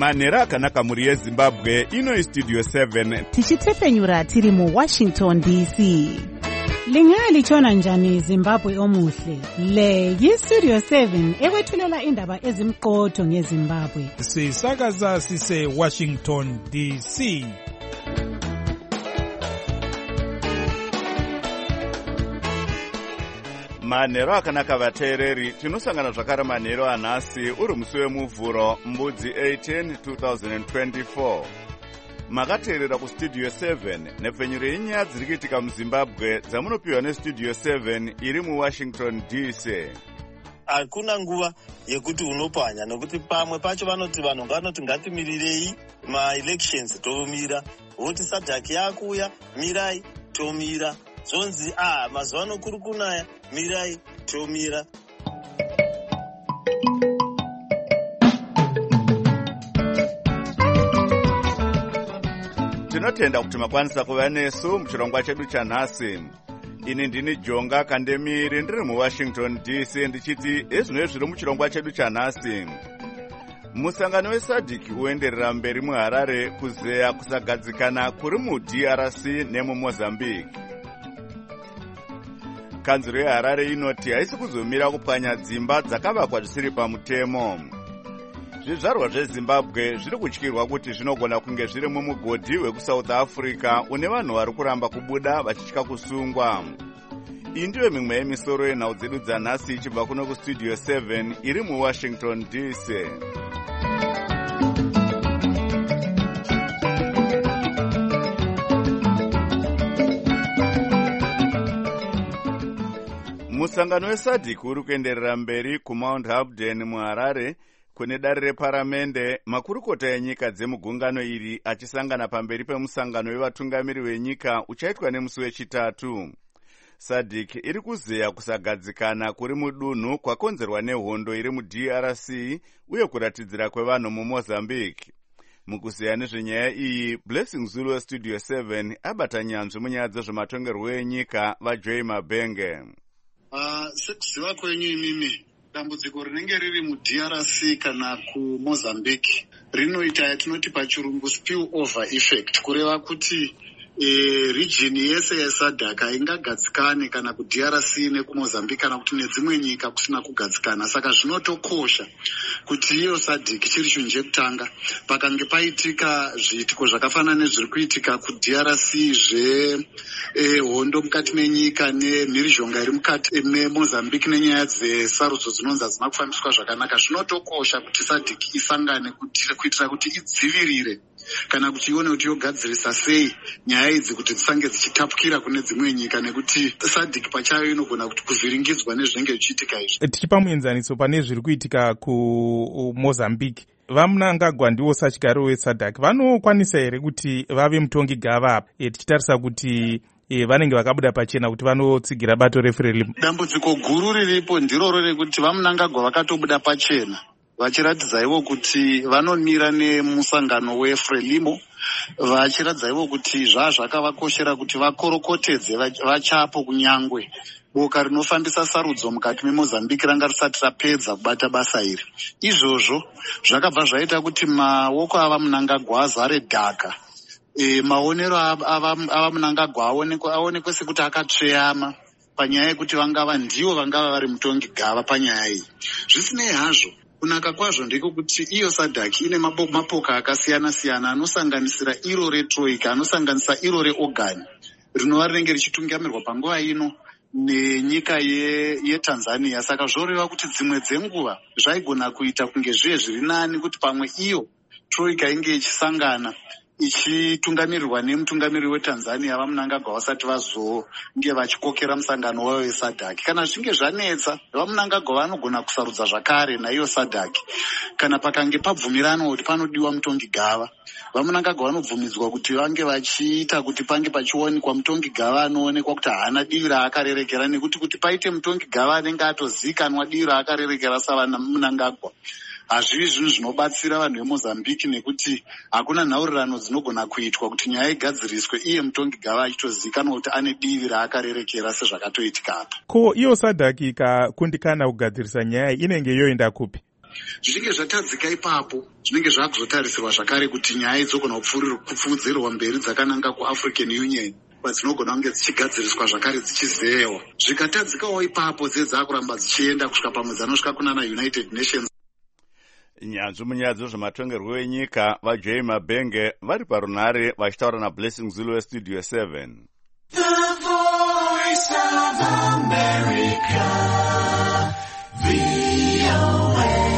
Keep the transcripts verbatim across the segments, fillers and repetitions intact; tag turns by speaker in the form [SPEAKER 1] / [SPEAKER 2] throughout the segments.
[SPEAKER 1] manhero akanaka muri yezimbabwe. Ino istudio seven
[SPEAKER 2] tichitefenyura tiri mu Washington D C. Lingalitshona njani Zimbabwe omuhle? Le yistudio seven ekwethulela indaba ezimqotho ngeZimbabwe.
[SPEAKER 3] Sisakaza sise Washington D C.
[SPEAKER 1] manhero akanaka vateereri, tinosangana zvakare manhero anhasi uri musi wemuvhuro mbudzi eighteen twenty twenty-four. Makateerera kustudio seven nepfenyuro yenyaya dziri kuitika muzimbabwe dzamunopiwa nestudio seven iri muwashington D C.
[SPEAKER 4] Hakuna nguva yekuti unopanya, nokuti pamwe pacho vanoti vanhu vanoti ngatimirirei ma-elections tomira, voti sadhaki yakuya mirai tomira, zonzi ah mazuva ano kuri kunaya mirai tomira.
[SPEAKER 1] Tinotenda kuti makwanisa kuva nesu muchirongwa chedu chanhasi. Ini ndini Jonga Kandemiri ndiri muWashington D C ndichiti ezvinoi zviri muchirongwa chedu chanhasi. Musangano wesadhiki uenderera mberi muHarare kuzeya kusagadzikana kuri muD R C nemuMozambique. Kanzuro yeHarare inoti haisi kuzomira kupwanya dzimba dzakavakwa zvisiri pamutemo. Zvizvarwa zveZimbabwe zviri kutyirwa kuti zvinogona kunge zviri mumugodhi wekuSouth Africa une vanhu vari kuramba kubuda vachitya kusungwa. Iyi ndiyo mimwe yemisoro yenhau dzedu dzanhasi ichibva kuno kustudio seven iri muWashington D C. Musangano wesadhiki uri kuenderera mberi kuMount Hampden muHarare kune dare reparamende. Makurukota enyika dzemugungano iri achisangana pamberi pemusangano wevatungamiri wenyika uchaitwa nemusi wechitatu. Sadhiki iri kuzeya kusagadzikana kuri mudunhu kwakonzerwa nehondo iri muD R C uye kuratidzira kwevanhu muMozambique. Mukuzeya nezvenyaya iyi, Blessing Zulu westudio seven abata nyanzvi munyaya dzezvematongerwo enyika vaJoy Mabenge.
[SPEAKER 5] Uh, sekuziva kwenyu imimi, dambudziko rinenge riri muD R C kana kuMozambique rinoita yatinoti pachirungu spill over effect, kureva kuti e, region yese yesadhaka ingagadzikane kana kuD R C nekuMozambique kana kuti nedzimwe nyika kusina kugadzikana. Saka zvinotokosha kuti iyo sadhiki chiri chinhu chekutanga pakange paitika zviitiko zvakafanana nezviri kuitika kuD R C zve e, hondo mukati menyika nemhirizhonga iri mukati meMozambique nenyaya dzesarudzo dzinonzi hadzina kufambiswa zvakanaka. Zvinotokosha kuti sadhiki isangane kuitira kuti idzivirire kana kuti ione kuti yogadzirisa sei nyaya idzi kuti dzisange dzichitapukira kune dzimwe nyika, nekuti sadhiki pachayo inogona kuti kuvhiringidzwa nezvinenge zvichiitika izvi.
[SPEAKER 3] Tichipa muenzaniso pane zviri kuitika kuMozambique, vaMnangagwa ndiwo sachigariro wesadhaki vanokwanisa here kuti vave mutongi gava apa, tichitarisa kuti E, vanenge vakabuda pachena kuti vanotsigira bato reFrelimo?
[SPEAKER 5] Dambudziko guru riripo ndiroro rekuti vaMnangagwa vakatobuda pachena vachiratidza ivo kuti vanomira nemusangano weFrelimo, vachiratidza ivo kuti zvazvakavakoshera kuti vakorokotedze vachapo kunyangwe boka rinofambisa sarudzo mukati meMozambique ranga risati rapedza kubata basa iri. Izvozvo zvakabva zvaita kuti maoko avaMnangagwa azare dhaka. E, maonero avaMnangagwa aonekwe sekuti akatsveyama panyaya yekuti vangava ndivo vangava vari mutongi gava panyaya iyi. Zvisinei hazvo, kunaka kwazvo ndiko kuti iyo sadhaki ine mapoka akasiyana siyana anosanganisira iro retroika, anosanganisira iro reorgani rinova rinenge richitungamirirwa panguva ino nenyika yeTanzania. Saka zvoreva kuti dzimwe dzenguva zvaigona kuita kunge zviye zviri nani kuti pamwe iyo troika inge ichisangana ichitungamirirwa nemutungamiriri weTanzania vaMnangagwa vasati vazonge vachikokera musangano wavo wesadhaki. Kana zvichinge zvanetsa, vaMnangagwa vanogona kusarudza zvakare naiyo sadhaki. Kana pakange pabvumirana kuti panodiwa mutongi gava, vaMnangagwa vanobvumidzwa kuti vange vachiita kuti pange pachionekwa mutongi gava anoonekwa kuti haana divi raakarerekera, nekuti kuti paite mutongi gava anenge atozikanwa divi raakarerekera savaMnangagwa, hazvivi zvinhu zvinobatsira vanhu veMozambique, nekuti hakuna nhaurirano dzinogona kuitwa kuti nyaya igadziriswe iye mutongi gava achitozikanwa kuti ane divi raakarerekera sezvakatoitika apa.
[SPEAKER 3] Ko iyo sadhaki ikakundikana kugadzirisa nyaya inenge yoenda kupi?
[SPEAKER 5] zvichinge zvatadzika ipapo zvinenge zvakuzotarisirwa zvakare kuti nyaya idzogona kupfuudzirwa mberi dzakananga kuAfrican Union kwadzinogona kunge dzichigadziriswa zvakare dzichizeyewa. Zvikatadzikawo ipapo dze dzakuramba dzichienda kusvika pamwe dzanosvika kunana United Nations.
[SPEAKER 1] Nyanzvi munyadzo zvematongerwo enyika vaJay Mabenge vari parunhare vachitaura naBlessing Zulu weStudio seven.
[SPEAKER 6] The Voice of America, V O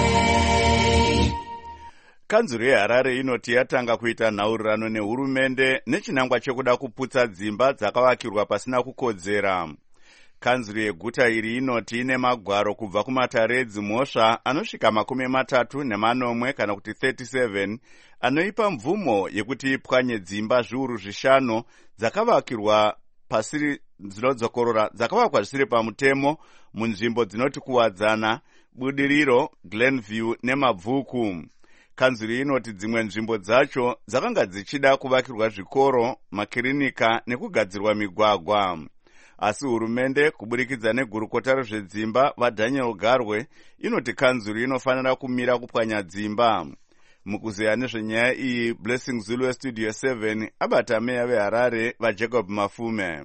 [SPEAKER 6] A.
[SPEAKER 1] Kanzuru yeHarare inoti yatanga kuita nhaurirano nehurumende nechinangwa chekuda kuputsa dzimba dzakavakirwa pasina kukodzera. Kanzuru yeguta iri inoti ine magwaro kubva kumataredzi mhosva anosvika makumi matatu nemanomwe kana kuti thirty-seven anoipa mvumo yekuti ipwanye dzimba zviuru zvishanu dzakavakirwa pasiri dzinodzokorora dzakavakwa zvisiri pamutemo munzvimbo dzinoti kuwadzana, Budiriro, Glenview neMabvuku. Kanzuru inoti dzimwe nzvimbo dzacho dzakanga dzichida kuvakirwa zvikoro, makirinika nekugadzirwa migwagwa. Asi hurumende kuburikidza negurukota rezvedzimba vaDaniel Garwe inoti kanzuru inofanira kumira kupwanya dzimba. Mukuzeya nezvenyaya iyi, Blessing Zulu weStudio seven abata meya veHarare vaJacob Mafume.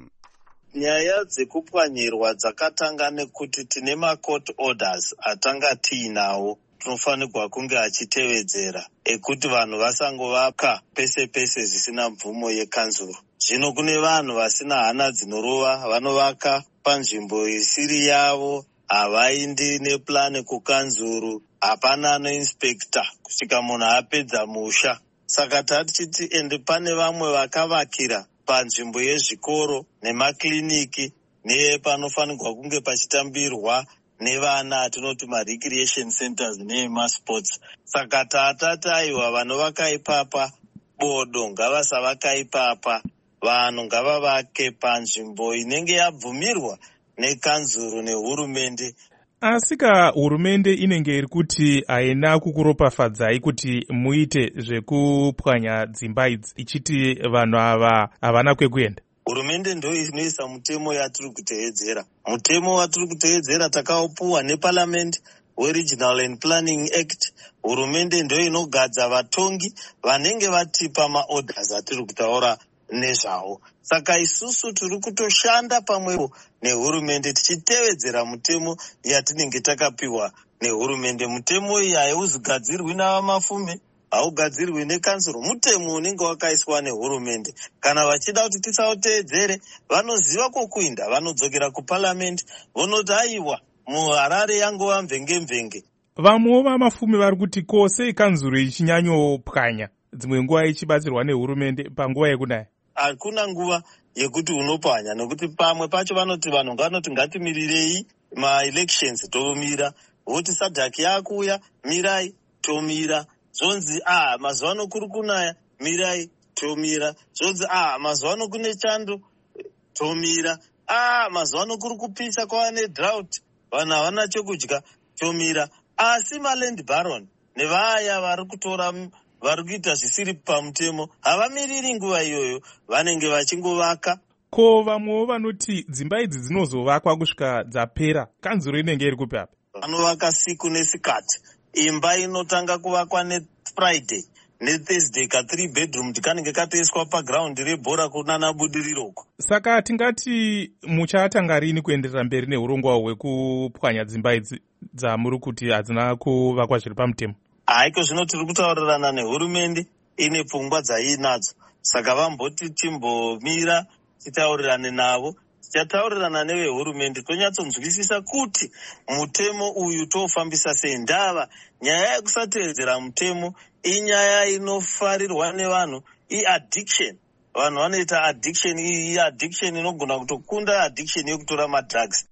[SPEAKER 4] Nyaya dzekupwanyirwa dzakatanga nekuti tine macourt orders atanga tiinawo tinofanirwa kunge achitevedzera ekuti vanhu vasangovaka pese pese zvisina mvumo yekanzuru. Zvino kune vanhu vasina hana dzinorova vanovaka panzvimbo isiri yavo, havaindi neplani kukanzuru, hapana anoinspekta kusvika munhu apedza musha. Saka tatichiti ende pane vamwe vakavakira panzvimbo yezvikoro nemakliniki nepanofanirwa kunge pachitambirwa nevana atinoti marecreation centers neemasports. Saka tatati aiwa vanovaka ipapa bodo ngavasavaka ipapa, vanhu ngavavake panzvimbo inenge yabvumirwa nekanzuru nehurumende.
[SPEAKER 3] Asika hurumende inenge iri kuti haina kukuropafadzai kuti muite zvekupwanya dzimba idzi ichiti vanhu ava havana kwekuenda.
[SPEAKER 4] Hurumende ndo inoisa mutemo yatiri kutevedzera. Mutemo watiri kutevedzera takaupuwa neParliament weRegional and Planning Act. Hurumende ndo inogadza vatongi vanenge vatipa maorders atiri kutaura nezvawo. Saka isusu tiri kutoshanda pamwepo nehurumende tichitevedzera mutemo yatinenge takapiwa nehurumende. Mutemo iyi hauzigadzirwi navaMafume, haugadzirwi nekanzuru, mutemo unenge wakaiswa nehurumende. Kana vachida kuti tisautevedzere vanoziva kokuinda, vanodzokera kuParliament vonoti aiwa muHarare yangova mvenge mvenge.
[SPEAKER 3] Vamwewo vaMafume vari kuti ko sei kanzuru ichinyanyopwanya dzimwe nguva ichibatsirwa nehurumende panguva yekunaya?
[SPEAKER 4] Hakuna nguva yekuti unopwanya, nekuti pamwe pacho vanoti vanhu vanoti ngatimirirei ma-elections tomira, voti sadhaki yakuya mirai tomira, zvonzi ah mazuva ano kuri kunaya mirai tomira, zvonzi ah mazuva ano kune chando tomira, ah mazuva ano kuri kupisa kwava nedrought vanhu havana chokudya tomira. Asi maland baron nevaya vari kutora vari kuita zvisiri pamutemo havamiriri nguva iyoyo, vanenge vachingovaka.
[SPEAKER 3] Ko vamwewo vanoti dzimba idzi dzinozovakwa kusvika dzapera, kanzuru inenge iri kupi apa?
[SPEAKER 4] Vanovaka siku nesikati. Imba inotanga kuvakwa neFriday neThursday ka three bedroom kanenge katoiswa paground rebhora kunana Budiriroko.
[SPEAKER 3] Saka tingati muchatanga rini kuenderera mberi neurongwa hwekupwanya dzimba idzi dzamuri kuti hadzina kuvakwa zviri pamutemo?
[SPEAKER 4] Haiko, zvino tiri kutaurirana nehurumende ine pfungwa dzaiinadzo. Saka vamboti timbomira titaurirane navo, tichataurirana nevehurumende tonyatsonzwisisa kuti mutemo uyu tofambisa sei. Ndava nyaya yekusatevedzera mutemo inyaya inofarirwa nevanhu, iaddiction. Vanhu vanoita addiction, iyi addiction inogona kutokunda addiction yekutora madrugs.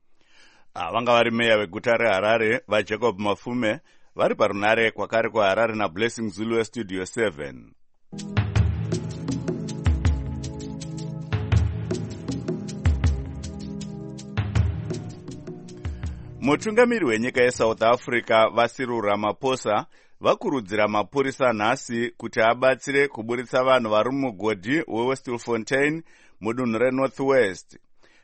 [SPEAKER 1] Vanga vari meya veguta reHarare vaJacob Mafume vari parunare kwakare kwaHarare naBlessing Zulu weStudio seven. Mutungamiri wenyika yeSouth Africa vaCyril Ramaphosa vakurudzira mapurisa nhasi kuti abatsire kuburitsa vanhu vari mugodhi weWestfontein mudunhu reNorth West.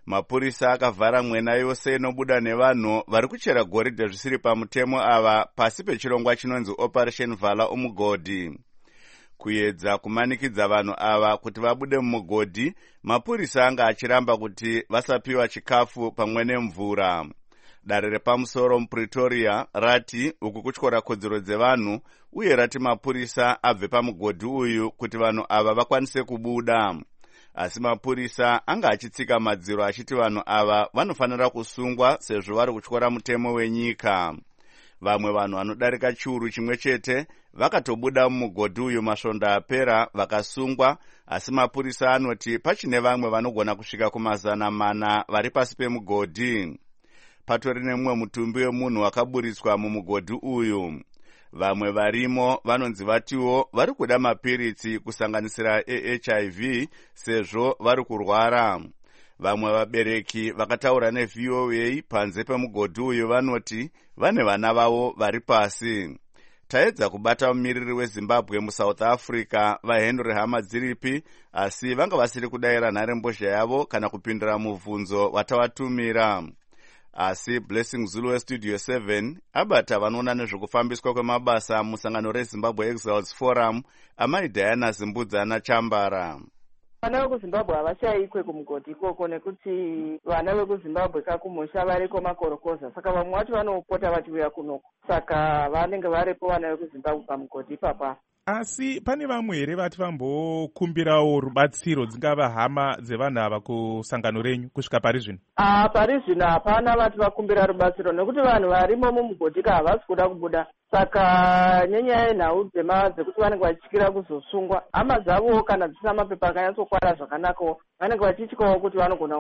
[SPEAKER 1] Mapurisa akavhara mwena yose inobuda nevanhu vari kuchera goridhe zvisiri pamutemo ava pasi pechirongwa chinonzi Operation Vala Umugodhi. Kuedza kumanikidza vanhu ava kuti vabude mumugodhi, mapurisa anga achiramba kuti vasapiwa chikafu pamwe nemvura. Dare repamusoro muPretoria rati uku kutyora kodzero dzevanhu uye rati mapurisa abve pamugodhi uyu kuti vanhu ava vakwanise kubuda. Asi mapurisa anga achitsika madziro achiti vanhu ava vanofanira kusungwa sezvo vari kutyora mutemo wenyika. Vamwe vanhu vanodarika chiuru chimwe chete vakatobuda mumugodhi uyu masvondo apera vakasungwa, asi mapurisa anoti pachine vamwe vanogona kusvika kumazana mana vari pasi pemugodhi. Patori nemumwe mutumbi wemunhu wakaburitswa mumugodhi uyu. Vamwe varimo vanonzi vatiwo vari kuda mapiritsi kusanganisira A H I V sezvo vari kurwara. Vamwe vabereki vakataura neV O A panze pemugodhi uyu vanoti vane vana vavo vari pasi. Taedza kubata mumiriri weZimbabwe muSouth Africa vaHenry Hamadziripi, asi vanga vasiri kudayira nharembozha yavo kana kupindura mubvunzo watavatumira. Asi Blessing Zulu weStudio seven abata vanoona nezvekufambiswa kwemabasa musangano reZimbabwe Exiles Forum amai Diana Zimbudzana Chambara.
[SPEAKER 7] Vana vekuZimbabwe havashayikwe kumugodhi ikoko nekuti vana vekuZimbabwe kakumusha variko makorokoza, saka vamwe vacho vanopota vachiuya kunoko, saka vanenge varipo vana vekuZimbabwe pamugodhi ipapa.
[SPEAKER 3] Asi pane vamwe here vati vambokumbirawo rubatsiro dzingava hama dzevanhu ava kusangano renyu kusvika pari zvino?
[SPEAKER 7] Ah, pari zvino hapana vati vakumbira rubatsiro nekuti vanhu varimo mumugodhi ka havasi kuda kubuda, saka nenyaya yenhau dzema dzekuti vanenge vachityira kuzosungwa, hama dzavo kana dzisina mapepa akanyatsokwara zvakanakawo vanenge vachityawo kuti vanogona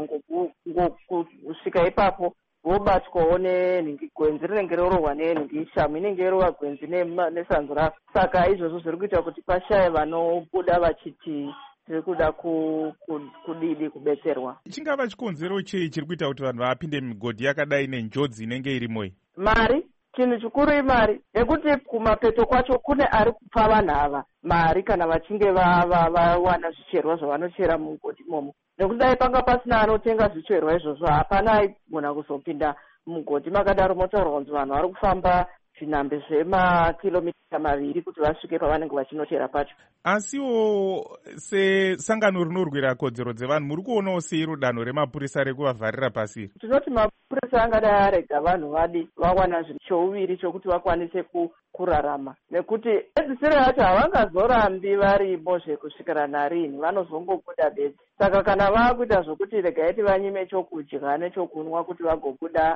[SPEAKER 7] kusvika ipapo vobatwawo negwenzi rinenge rorohwa nenhingi, shamu inenge yerova gwenzi nesanzu ravo. Saka izvozvo zviri kuita kuti pashaye vanobuda vachiti tiri kuda kudidi kubetserwa.
[SPEAKER 3] Chingava chikonzero chei chiri kuita kuti vanhu vapinde migodhi yakadai nenjodzi inenge irimoi?
[SPEAKER 7] Mari. Chinhu chikuru imari, nekuti kumapeto kwacho kune ari kupa vanhu ava mari kana vachinge vawana zvicherwa zvavanochera mugodhi imomo. Nekuti dai panga pasina anotenga zvicherwa izvozvo hapana aigona kuzopinda mugodhi makadaro motaurwa kunzi vanhu vari kufamba zvinhambe zvemakilomita maviri kuti vasvike pavanenge vachinochera pacho.
[SPEAKER 3] Asiwo sesangano rinorwira kodzero dzevanhu muri kuonawo sei rudanho remapurisa rekuvavharira pasi?
[SPEAKER 7] Tinoti mapurisa angadai arega vanhu vadi vawana chouviri chokuti vakwanise kurarama, nekuti edzisiro yacho havangazorambi varimo zvekusvikira narini, vanozongobuda bedzi. Saka kana vakuita zvokuti regaiti vanyime chokudya nechokunwa kuti vagobuda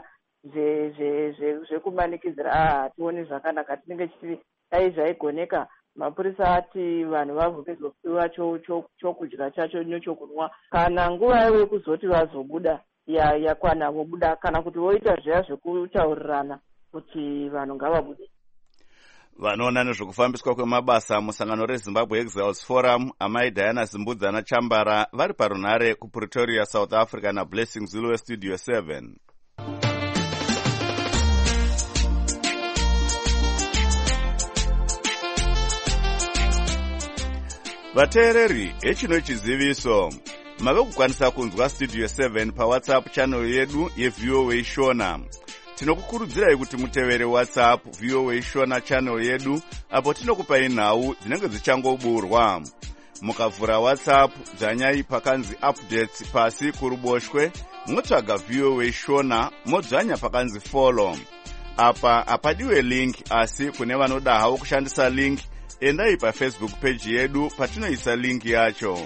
[SPEAKER 7] zvekumanikidzira ah hationi zvakanaka, tinenge chiti dai zvaigoneka mapurisa ati vanhu vavhukizopiwa chokudya chacho nechokunwa kana nguva yavo yekuzoti vazobuda yakwana vobuda, kana kuti voita zviya zvekutaurirana kuti vanhu ngavabude.
[SPEAKER 1] Vanoona nezvekufambiswa kwemabasa musangano reZimbabwe Exiles Forum amai Diana Zimbudzana Chambara vari parunhare kuPretoria, South Africa naBlessing Zulu weStudio seven. Vateereri, hechino chiziviso. Mave kukwanisa kunzwa Studio seven paWhatsApp channel yedu yeV O A Shona. Tinokukurudzirai kuti mutevere WhatsApp V O A Shona channel yedu apo tinokupai nhau dzinenge dzichangoburwa. Mukavhura WhatsApp dzanyai pakanzi updates pasi kuruboshwe, motsvaga V O A Shona modzvanya pakanzi follow. Apa hapadiwe link, asi kune vanoda havo kushandisa link, endai paFacebook page yedu patinoisa link yacho.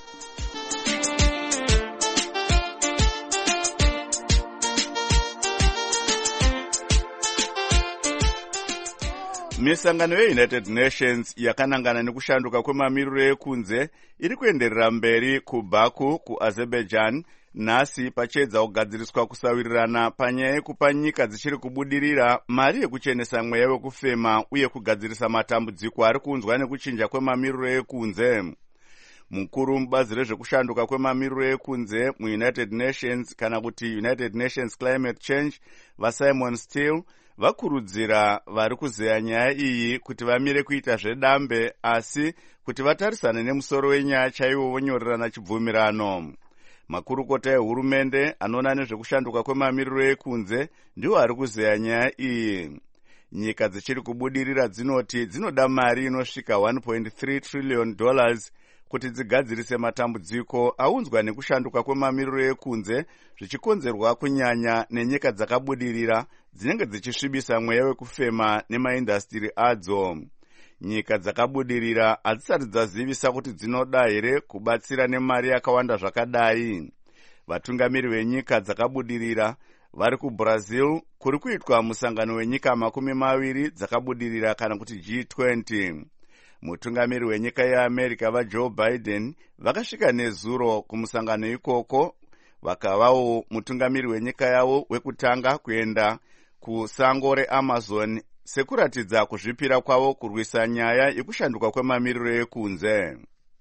[SPEAKER 1] Misangano yeUnited Nations yakanangana nekushanduka kwemamiriro ekunze iri kuenderera mberi kuBaku kuAzerbaijan nhasi pachiedza kugadziriswa kusawirirana panyaya yekupa nyika dzichiri kubudirira mari yekuchenesa mweya wekufema uye kugadzirisa matambudziko ari kunzwa nekuchinja kwemamiriro ekunze. Mukuru mubazi rezvekushanduka kwemamiriro ekunze muUnited Nations kana kuti United Nations Climate Change vaSimon Still vakurudzira vari kuzeya nyaya iyi kuti vamire kuita zvedambe asi kuti vatarisane nemusoro wenyaya chaiwo vonyorerana chibvumirano. Makurukota ehurumende anoona nezvekushanduka kwemamiriro ekunze ndiwo ari kuzeya nyaya iyi. Nyika dzichiri kubudirira dzinoti dzinoda mari inosvika one point three trillion dollars kuti dzigadzirise matambudziko aunzwa nekushanduka kwemamiriro ekunze, zvichikonzerwa kunyanya nenyika dzakabudirira dzinenge dzichisvibisa mweya wekufema nemaindastiri adzo. Nyika dzakabudirira hadzisati dzazivisa kuti dzinoda here kubatsira nemari yakawanda zvakadai. Vatungamiri venyika dzakabudirira vari kuBrazil kuri kuitwa musangano wenyika makumi maviri dzakabudirira kana kuti G twenty. Mutungamiri wenyika yeAmerica vaJoe Biden vakasvika nezuro kumusangano ikoko, vakavawo mutungamiri wenyika yavo wekutanga kuenda kusango reAmazon sekuratidza kuzvipira kwavo kurwisa nyaya yekushanduka kwemamiriro ekunze.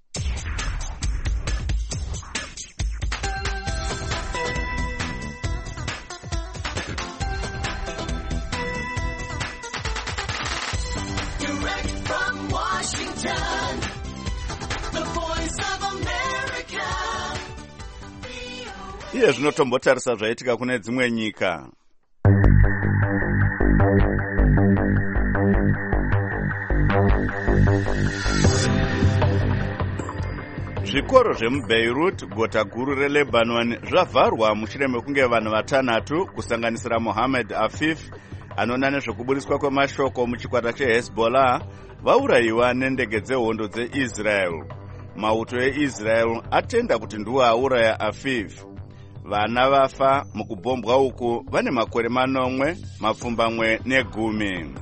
[SPEAKER 1] Iye zvinotombotarisa zvaitika kune dzimwe nyika. Zvikoro zvemuBeirut, gota guru reLebanon, zvavharwa mushure mekunge vanhu vatanhatu kusanganisira Mohammed Afif anoona nezvekubudiswa kwemashoko muchikwata cheHezbollah vaurayiwa nendege dzehondo dzeIsrael. Mauto eIsrael atenda kuti ndiwo auraya Afif. Vana vafa mukubhombwa uku vane makore manomwe, mapfumbamwe negumi.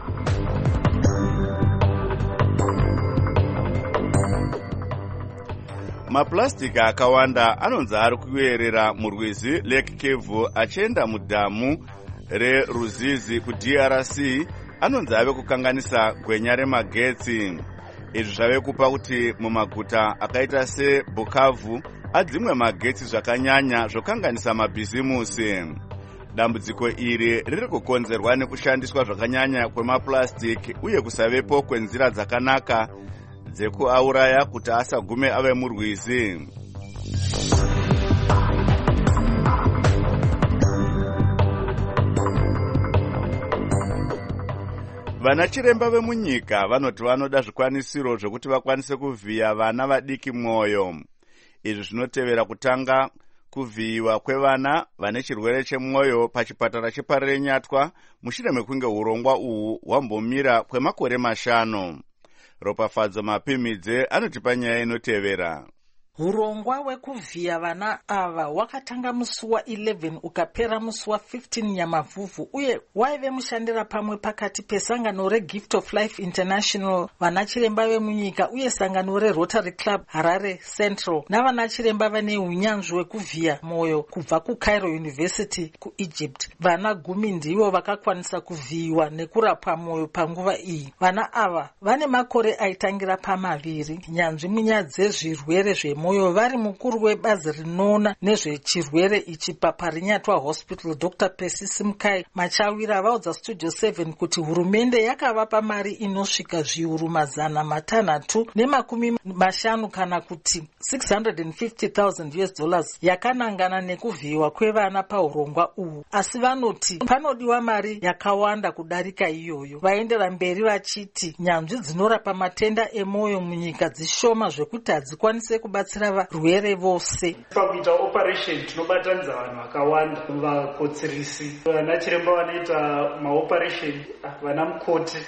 [SPEAKER 1] Maplastic akawanda anonzi ari kuyerera murwizi Lake Kivu achienda mudhamu reRuzizi kuD R C anonzi ave kukanganisa gwenya remagetsi. Izvi zvave kupa kuti mumaguta akaita seBukavu adzimwe magetsi zvakanyanya zvokanganisa mabhizimusi. Dambudziko iri riri kukonzerwa nekushandiswa zvakanyanya kwemaplastic uye kusavepo kwenzira dzakanaka dzekuauraya kuti asagume ave murwizi. Vana chiremba vemunyika vanoti vanoda zvikwanisiro zvokuti vakwanise kuvhiya vana vadiki mwoyo. Izvi zvinotevera kutanga kuvhiyiwa kwevana vane chirwere chemwoyo pachipatara cheParenyatwa mushure mekunge urongwa uhu hwambomira kwemakore mashanu. Ropafadzo Mapimidze anotipa nyaya inotevera.
[SPEAKER 8] Urongwa wekuvhiya vana ava wakatanga musi wa eleven ukapera musi wa fifteen Nyamavhuvhu uye waive mushandira pamwe pakati pesangano reGift of Life International, vana chiremba vemunyika uye sangano reRotary Club Harare Central navana chiremba vane unyanzvi wekuvhiya mwoyo kubva kuCairo University kuEgypt. Vana gumi ndivo vakakwanisa kuvhiyiwa nekurapwa mwoyo panguva iyi. Vana ava vane makore aitangira pamaviri. Nyanzvi munyaya dzezvirwere zvemwoyo moyo vari mukuru webazi rinoona nezvechirwere ichi paParinyatwa Hospital Doctor Percy Simkai Machawira vaudza Studio seven kuti hurumende yakavapa mari inosvika zviuru mazana matanhatu nemakumi mashanu kana kuti six hundred fifty thousand U S dollars yakanangana nekuvhiyiwa kwevana paurongwa uhu, asi vanoti panodiwa mari yakawanda kudarika iyoyo. Vaendera mberi vachiti nyanzvi dzinorapa matenda emwoyo munyika dzishoma zvekuti hadzikwanise kubatsira varwere vose.
[SPEAKER 9] Pakuita operation tinobatanidza vanhu vakawanda, vakotsirisi, vana chiremba vanoita maoperation, vana mukoti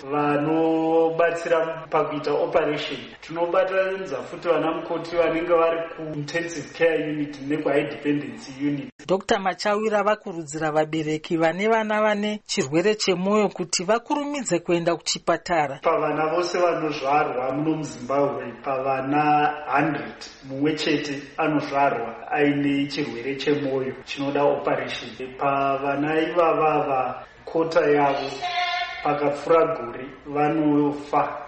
[SPEAKER 9] vanobatsira pakuita operation. Tinobatanidza futi vana mukoti vanenge vari ku-intensive care unit neku-high dependency unit.
[SPEAKER 8] Doctor Machawira vakurudzira vabereki vane vana vane chirwere chemwoyo kuti vakurumidze kuenda kuchipatara.
[SPEAKER 9] Pavana vose vanozvarwa muno muZimbabwe, pavana one hundred mumwe chete anozvarwa aine chirwere chemwoyo chinoda operation. Pavana ivava kota yavo pakapfura gore vanofa.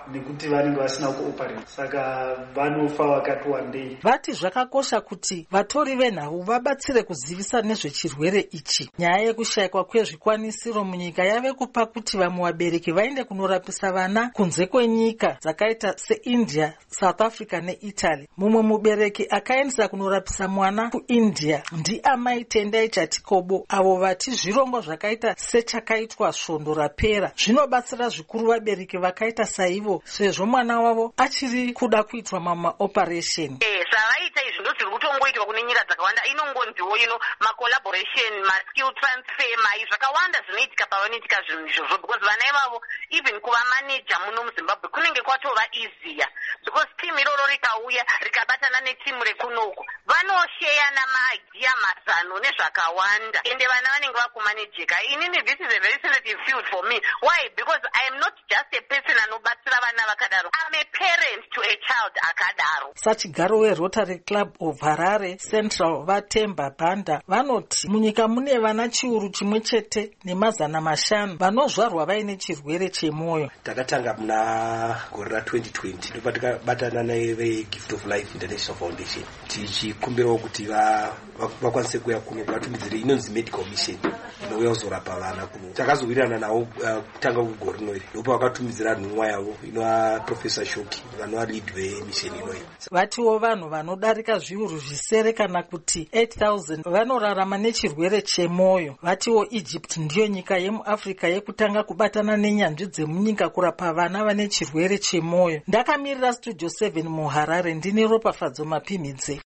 [SPEAKER 9] nekuti vanenge vasina kuoperate, saka vanofa vakati wandei.
[SPEAKER 8] Vati zvakakosha kuti vatori venhau vabatsire kuzivisa nezvechirwere ichi. Nyaya yekushayikwa kwezvikwanisiro munyika yave kupa kuti vamwe vabereki vaende kunorapisa vana kunze kwenyika dzakaita seIndia, South Africa neItaly. Mumwe mubereki akaendesa kunorapisa mwana kuIndia ndiamai Tendai Chatikobo, avo vati zvirongwa zvakaita sechakaitwa svondo rapera zvinobatsira zvikuru vabereki vakaita saivo, sezvo mwana wavo achiri kuda kuitwa mama operation.
[SPEAKER 10] Eh, zvavaita izvi ndo zviri kutongoitwa kune nyika dzakawanda. Inongonziwo ino macollaboration, maskill transfer, mai zvakawanda zvinoitika pavanoitika zvinhu izvozvo, because vana ivavo even kuvamaneja muno muZimbabwe kunenge kwatova easier, because team iroro rikauya rikabatana netimu rekunoku vanosheya namaidea mazano nezvakawanda, ende vana vanenge vakumanejeka. Inini this is a very sensitive field for me. Why? Because I am not just a person anobatsira vana vakadaro, I'm a parent to a child akadaro.
[SPEAKER 8] Sachigaro weRotary Club of Harare Central Vatemba Banda vanoti munyika mune vana chiuru chimwe chete nemazana mashanu vanozvarwa vaine chirwere chemwoyo.
[SPEAKER 11] Takatanga muna gore ra twenty twenty ndipo takabatana neveGift of Life International Foundation tichikumbirawo kuti vakwanise kuya kuno vatumidzire inonzi medical mission inouya kuzorapa vana kuno. Takazowirirana nawo kutanga kugore rinori ndipo vakatumidzira nhumwa yavo inova Professor Shoki vanova lead vemission inoyi.
[SPEAKER 8] Vatiwo vanhu vanodarika zviuru zvisere kana kuti eight thousand vanorarama nechirwere chemwoyo. Vatiwo Egypt ndiyo nyika yemuAfrica yekutanga kubatana nenyanzvi dzemunyika kurapa vana vane chirwere chemwoyo. Ndakamirira Studio seven muHarare ndine Ropafadzo Mapimidze.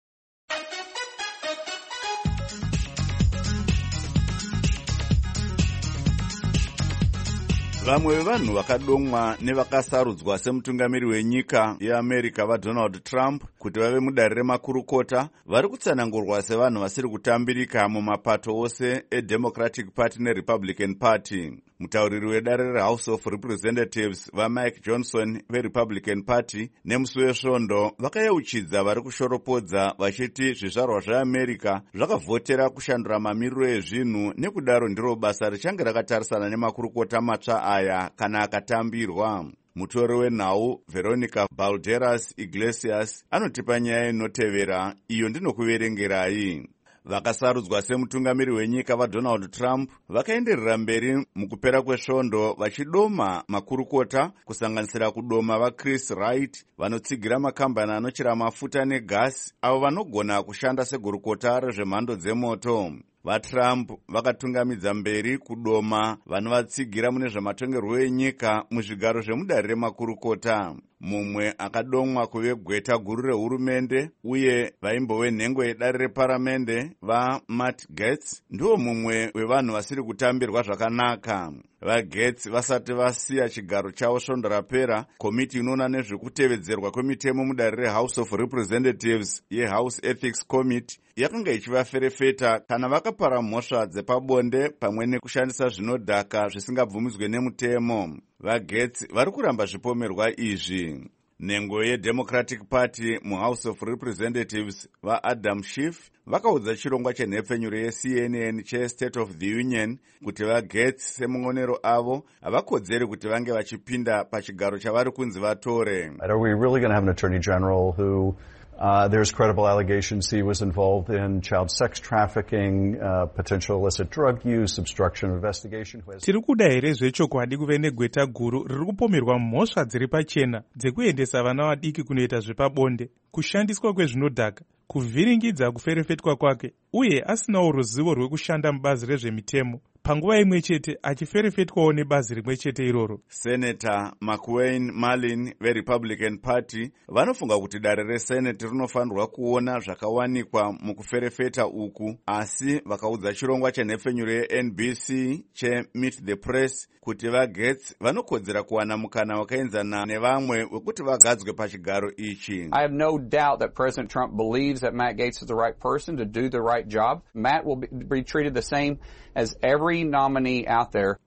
[SPEAKER 1] Vamwe vevanhu vakadomwa nevakasarudzwa semutungamiri wenyika yeAmerica vaDonald Trump kuti vave mudare remakurukota vari kutsanangurwa sevanhu vasiri kutambirika mumapato ose eDemocratic Party neRepublican Party. Mutauriri wedare reHouse of Representatives vaMike Johnson veRepublican Party nemusi wesvondo vakayeuchidza vari kushoropodza vachiti zvizvarwa zveAmerica zvakavhotera kushandura mamiriro ezvinhu, nekudaro ndiro basa richange rakatarisana nemakurukota matsva aya kana akatambirwa. Mutori wenhau Veronica Balderas Iglesias anotipa nyaya inotevera, iyo ndinokuverengerai. Vakasarudzwa semutungamiri wenyika vaDonald Trump vakaenderera mberi mukupera kwesvondo vachidoma makurukota kusanganisira kudoma vaChris Wright vanotsigira makambani anochera mafuta negasi avo vanogona kushanda segurukota rezvemhando dzemoto. VaTrump vakatungamidza mberi kudoma vanovatsigira mune zvematongerwo enyika muzvigaro zvemudare remakurukota. Mumwe akadomwa kuve gweta guru rehurumende uye vaimbove nhengo yedare reparamende vaMatt Gaetz ndiwo mumwe wevanhu vasiri kutambirwa zvakanaka. VaGaetz vasati vasiya chigaro chavo svondo rapera, komiti inoona nezvekutevedzerwa kwemitemo mudare reHouse of Representatives yeHouse Ethics Committee yakanga ichivaferefeta kana vakapara mhosva dzepabonde pamwe nekushandisa zvinodhaka zvisingabvumidzwe nemutemo. VaGaetz vari kuramba zvipomerwa izvi. Nhengo yeDemocratic Party muHouse of Representatives vaAdam Schiff vakaudza chirongwa chenhepfenyuro yeC N N cheState of the Union kuti vaGaetz semungonero avo havakodzeri kuti vange vachipinda pachigaro chavari kunzi vatore.
[SPEAKER 12] Are we really going to have an Attorney General who Uh, there's credible allegations he was involved in child sex trafficking, uh, potential illicit drug use, obstruction of investigation.
[SPEAKER 3] Tiri kuda here zvechokwadi kuve negweta guru riri kupomerwa mhosva dziri pachena dzekuendesa vana vadiki kunoita zvepabonde, kushandiswa kwezvinodhaka, kuvhiringidza kuferefetwa kwake, uye asinawo ruzivo rwekushanda mubazi rezvemitemo, panguva imwe chete achiferefetwawo nebazi rimwe chete iroro.
[SPEAKER 1] Senator McWayne Marlin veRepublican Party vanofunga kuti dare reSenate rinofanirwa kuona zvakawanikwa mukuferefeta uku, asi vakaudza chirongwa chenhepfenyuro yeN B C cheMeet the Press kuti vaGaetz vanokodzera kuwana mukana wakaenzana nevamwe wekuti vagadzwe pachigaro ichi.
[SPEAKER 13] I have no doubt that President Trump believes that Matt Gaetz is the right person to do the right job. Matt will be treated the same as every nominee out there.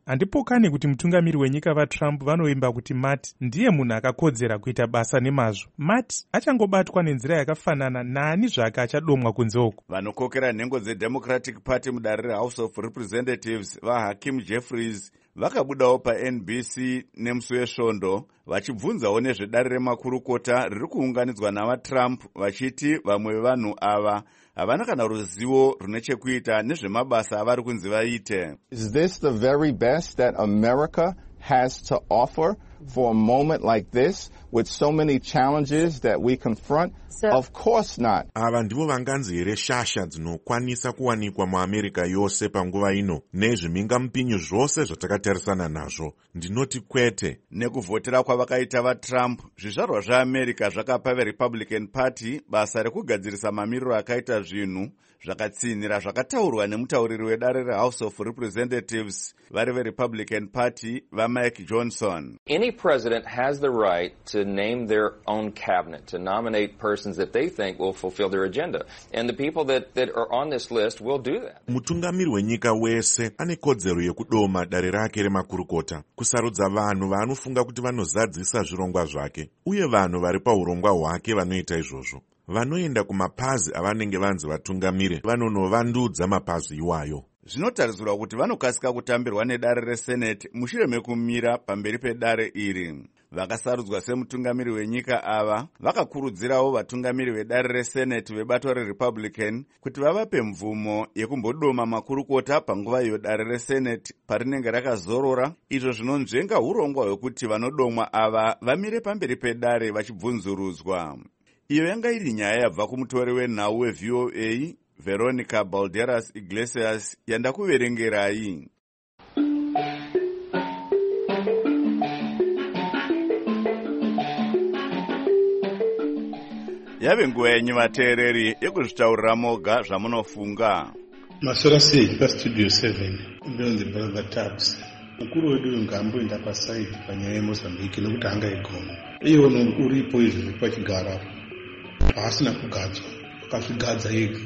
[SPEAKER 3] handipokani kuti mutungamiri wenyika vatrump vanovimba kuti Matt ndiye munhu akakodzera kuita basa nemazvo. Matt achangobatwa nenzira yakafanana naani zvake achadomwa kunze uko.
[SPEAKER 1] Vanokokera nhengo dzeDemocratic Party mudare reHouse of Representatives vaHakeem Jeffries vakabudawo paN B C nemusi wesvondo vachibvunzawo nezvedare remakurukota riri kuunganidzwa navatrump vachiti vamwe vevanhu ava havana kana ruzivo rune chekuita nezvemabasa avari kunzi vaite.
[SPEAKER 14] Is this the very best that America has to offer for a moment like this with so many challenges that we confront? So, of course not.
[SPEAKER 15] Ava ndivo vanganzi here shasha dzinokwanisa kuwanikwa muAmerica yose panguva ino nezvimhingamupinyu zvose zvatakatarisana nazvo. Ndinoti kwete.
[SPEAKER 1] Nekuvhotera kwavakaita vaTrump, zvizvarwa zvaAmerica zvakapa veRepublican Party basa rekugadzirisa mamiriro akaita zvinhu zvakatsinhira zvakataurwa nemutauriri wedare reHouse of Representatives vari veRepublican Party vaMike Johnson.
[SPEAKER 16] Any president has the right to name their own cabinet, to nominate persons that they think will fulfill their agenda. And the people that, that are on this list will do that.
[SPEAKER 15] Mutungamiri wenyika wese ane kodzero yekudoma dare rake remakurukota, kusarudza vanhu vanofunga kuti vanozadzisa zvirongwa zvake, uye vanhu vari paurongwa hwake vanoita izvozvo. Vanoenda kumapazi avanenge vanzi vatungamire, vanonovandudzwa mapazi iwayo.
[SPEAKER 1] Zvinotarisirwa kuti vanokasika kutambirwa nedare reSenate mushure mekumira pamberi pedare iri. Vakasarudzwa semutungamiri wenyika ava vakakurudzirawo vatungamiri vedare reSenate vebato reRepublican kuti vavape mvumo yekumbodoma makurukota panguva iyo dare reSenate parinenge rakazorora, izvo zvinonzvenga urongwa hwekuti vanodomwa ava vamire pamberi pedare vachibvunzurudzwa. Iyo yanga iri nyaya yabva kumutori wenhau weV O A Veronica Balderas Iglesias yandakuverengerai. Yave nguva yenyu vateereri yekuzvitaurira moga zvamunofunga.
[SPEAKER 17] Masora sei pastudio seven ndonzi brother Tabs. Mukuru wedu ngamboenda pasaidi panyaya yeMozambique nekuti anga igona. Iwo uripo izvi pachigara pasina kugadzwa, akazvigadza ega.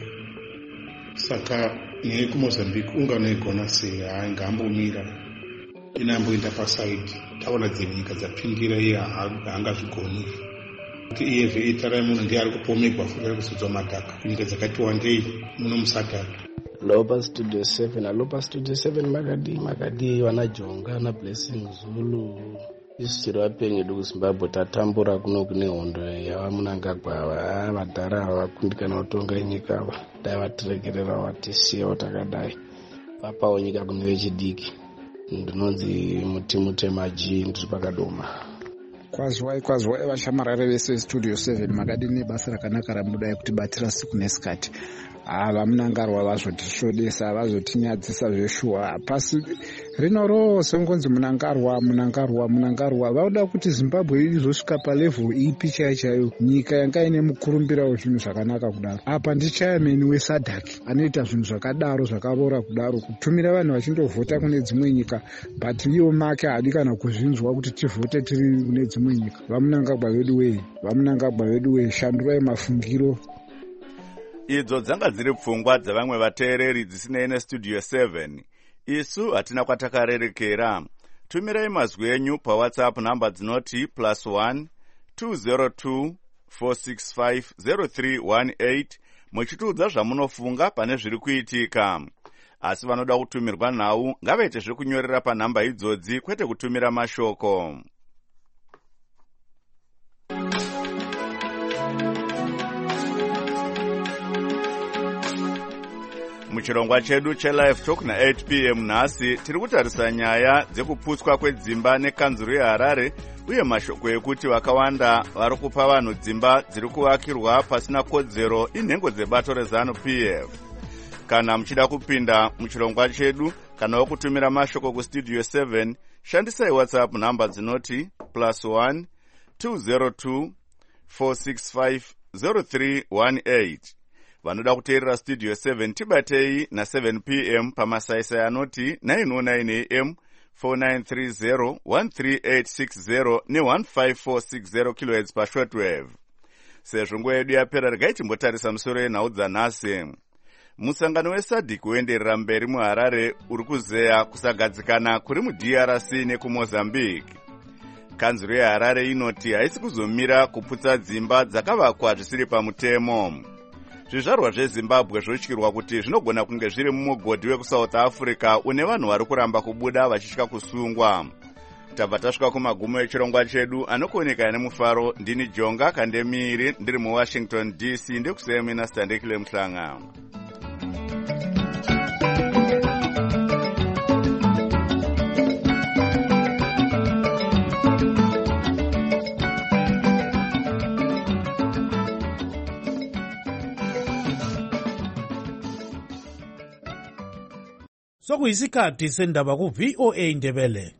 [SPEAKER 17] Saka nyaya yekuMozambique ungano igona sei haingambomira inamboenda pasaidi. Taona dzimwe nyika dzapingira iye haangazvigoni. Kuti iye veitarai munhu ndiye ari kupomegwa futi kusudzwa madhaka kunyika dzakati wandei muno musadhaka.
[SPEAKER 18] Lopa Studio seven, Alopa Studio seven Makadi, Makadi wanajonga na Blessing Zulu. Isiro apenye duku Zimbabwe tatambura kuno kune hondo yava Mnangagwa vadhara vakundikana utonga nyika ava. Dai vatiregerera vatisiya watakadai. Vapawo nyika kune vechidiki. Ndinonzi Mutimu Temaji ndiri pakadoma.
[SPEAKER 19] Kwazwai kwazwai vashamarare vese Studio seven Makadi nebasa rakanaka ramudai kuti batira siku nesikati. Ava Mnangarwa vazotishodesa vazotinyadzisa zveshuwa pasi rino rose ngonzi Mnangarwa Mnangarwa Mnangarwa vauda kuti Zimbabwe izosvika palevel ipi chaiyo chaiyo nyika yanga ine mukurumbira wezvinhu zvakanaka kudaro. Apa ndichairman weSADC anoita zvinhu zvakadaro zvakavora kudaro kutumira vanhu vachindovhota kune dzimwe nyika but iwo make hadi kana kuzvinzwa kuti tivhote tiri kune dzimwe nyika. Vamnangagwa vedu wei Vamnangagwa vedu wei shandurai mafungiro.
[SPEAKER 1] Idzo dzanga dziri pfungwa dzavamwe vateereri dzisinei neStudio seven. Isu hatina kwatakarerekera. Tumirai mazwi enyu paWhatsApp namba dzinoti plus one two zero two four six five zero three one eight muchitiudza zvamunofunga pane zviri kuitika. Asi vanoda kutumirwa nhau ngavaite zvekunyorera panhamba idzodzi kwete kutumira mashoko. Muchirongwa chedu cheLive Talk na eight p m nhasi tiri kutarisa nyaya dzekuputswa kwedzimba nekanzuru yeHarare uye mashoko ekuti vakawanda vari kupa vanhu dzimba dziri kuvakirwa pasina kodzero inhengo dzebato reZANU P F. Kana muchida kupinda muchirongwa chedu kana kutumira mashoko kuStudio seven shandisai WhatsApp namba dzinoti plus one two zero two four six five zero three one eight. Vanoda kuteerera Studio seven tibatei na seven p m pamasaisai anoti nine oh nine a m four nine three zero one three eight six zero ne one five four six zero kilohertz pashortwave. Sezvo nguva yedu yapera regai timbotarisa musoro yenhau dzanhasi. musangano wesadc woenderera mberi muharare uri kuzeya kusagadzikana kuri mud r c nekumozambique. kanzuro yeharare inoti haisi kuzomira kuputsa dzimba dzakavakwa zvisiri pamutemo. zvizvarwa zvezimbabwe zvotyirwa kuti zvinogona kunge zviri mumugodhi wekusouth africa une vanhu vari kuramba kubuda vachitya kusungwa. tabva tasvika kumagumo echirongwa chedu. anokuoneka nemufaro ndini jonga kandemiri ndiri muwashington d c ndekuseyemina standekile muhlanga.
[SPEAKER 20] sokuyisikhathi sendaba ku-V O A Ndebele.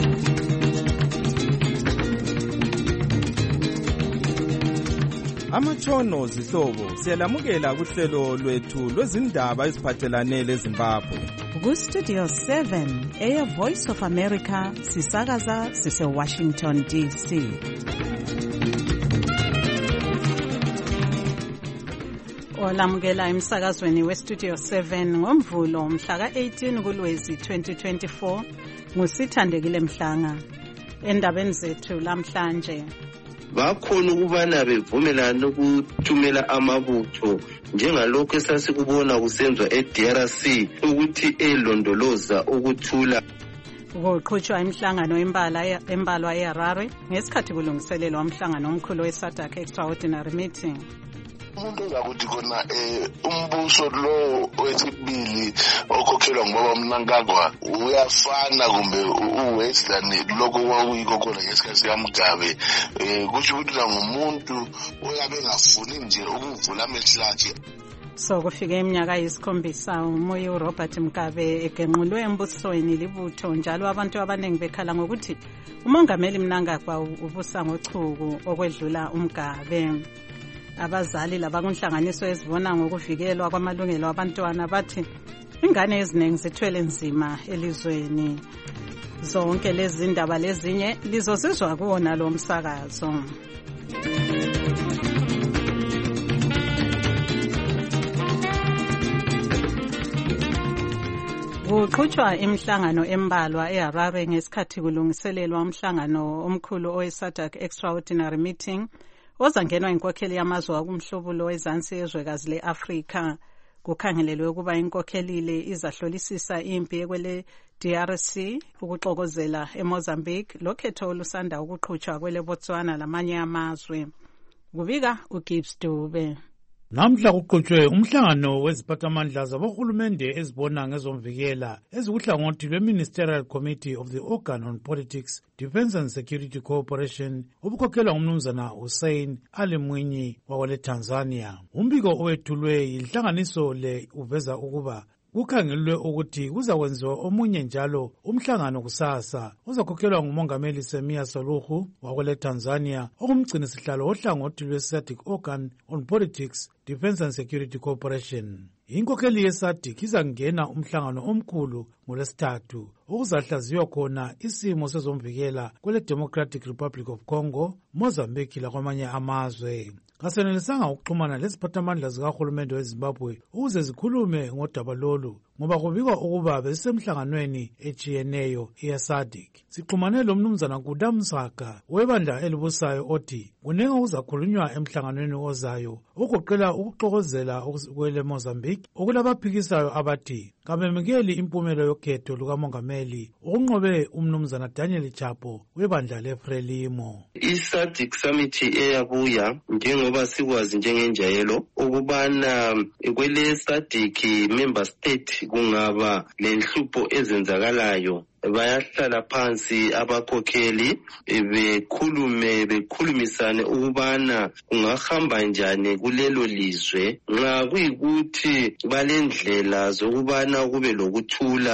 [SPEAKER 21] amatshono zihlobo siyalamukela kuhlelo lwethu lwezindaba eziphathelane leZimbabwe.
[SPEAKER 2] Ku-Studio seven eye-Voice of America sisakaza sise-Washington D C. olamukela emsakazweni we-Studio seven ngomvulo mhla ka-eighteen kuLwezi twenty twenty-four ngusithandekile Mhlanga. endabeni zethu lamhlanje
[SPEAKER 22] bakhona ukubana bevumelana ukuthumela amabutho njengalokho esasikubona kusenzwa e-D R C ukuthi elondoloza ukuthula.
[SPEAKER 2] kuqhutshwa imihlangano embalwa eHarare ngesikhathi kulungiselelwa umhlangano omkhulu we-SADC Extraordinary Meeting.
[SPEAKER 23] umuntu ngakuthi khona eh umbuso lo wesibili okhokhelwa ngubaba Mnangagwa uyafana kumbe uwestern lokho kwakuyikho khona ngesikhathi sikaMugabe eh kusho ukuthi ngumuntu oyabe ngafuni nje ukuvula amehlo akhe.
[SPEAKER 2] so kufike iminyaka yisikhombisa umoya uRobert Mugabe egenqulwe embusweni libutho njalo abantu abaningi bekhala ngokuthi umongameli Mnangagwa ubusa ngochuku okwedlula uMgabe. abazali labakunhlanganiso ezibona ngokuvikelwa kwamalungelo abantwana bathi ingane eziningi zithwele nzima elizweni. zonke lezi ndaba lezinye lizosizwa kuwona lo msakazo. kuqhutshwa imihlangano embalwa eHarare ngesikhathi kulungiselelwa umhlangano omkhulu owe-SADC Extraordinary Meeting ozangenwa inkokheli yamazwe akumhlobulo wezansi yezwekazi le-Afrika. kukhangelelwe ukuba inkokhelile izahlolisisa impi ekwele D R C ukuxokozela eMozambique lokhetho olusanda ukuqhutshwa kwele Botswana lamanye amazwe. kubika uGibbs Dube.
[SPEAKER 20] namhla kuqhutshwe umhlangano weziphathamandla zabohulumende ezibona ngezomvikela ezikuhlangothi lwe-Ministerial Committee of the Organ on Politics, Defence and Security Cooperation obukhokhelwa ngumnumzana Hussein Ali Mwinyi wakwele Tanzania. umbiko owethulwe yinhlanganiso le uveza ukuba kukhangelwe ukuthi kuzakwenziwa omunye njalo umhlangano kusasa uzakhokhelwa ngumongameli Samia Suluhu wakwele Tanzania okumgcina sihlalo ohlangothi lwe-SADC Organ on Politics, Defence and Security Cooperation. inkokheli ye-SADC izangena umhlangano omkhulu ngolwesithathu okuzahlaziywa khona isimo sezomvikela kwele Democratic Republic of Congo, Mozambique lakwamanye amazwe. kasenelisanga ukuxhumana leziphathamandla zikahulumende weZimbabwe ukuze zikhulume ngodaba lolu ngoba kubikwa ukuba bezisemhlanganweni etshiyeneyo ye-SADC. sixhumane lo mnumzana Kudamsaka webandla elibusayo othi kunenga kuzakhulunywa emhlanganweni ozayo okugoqela ukuxokozela kwele Mozambique okulabaphikisayo abathi kabemukeli impumelo yokhetho lukamongameli okunqobe umnumzana Daniel Chapo webandla leFrelimo.
[SPEAKER 22] I-SADC Summit eyabuya njengoba sikwazi njengenjayelo ukubana kwele SADC member state kungaba lenhlupho ezenzakalayo bayahlala phansi abakhokheli bekhulume bekhulumisane ukubana kungahamba njani kulelo lizwe nxa kuyikuthi balendlela zokubana kube lokuthula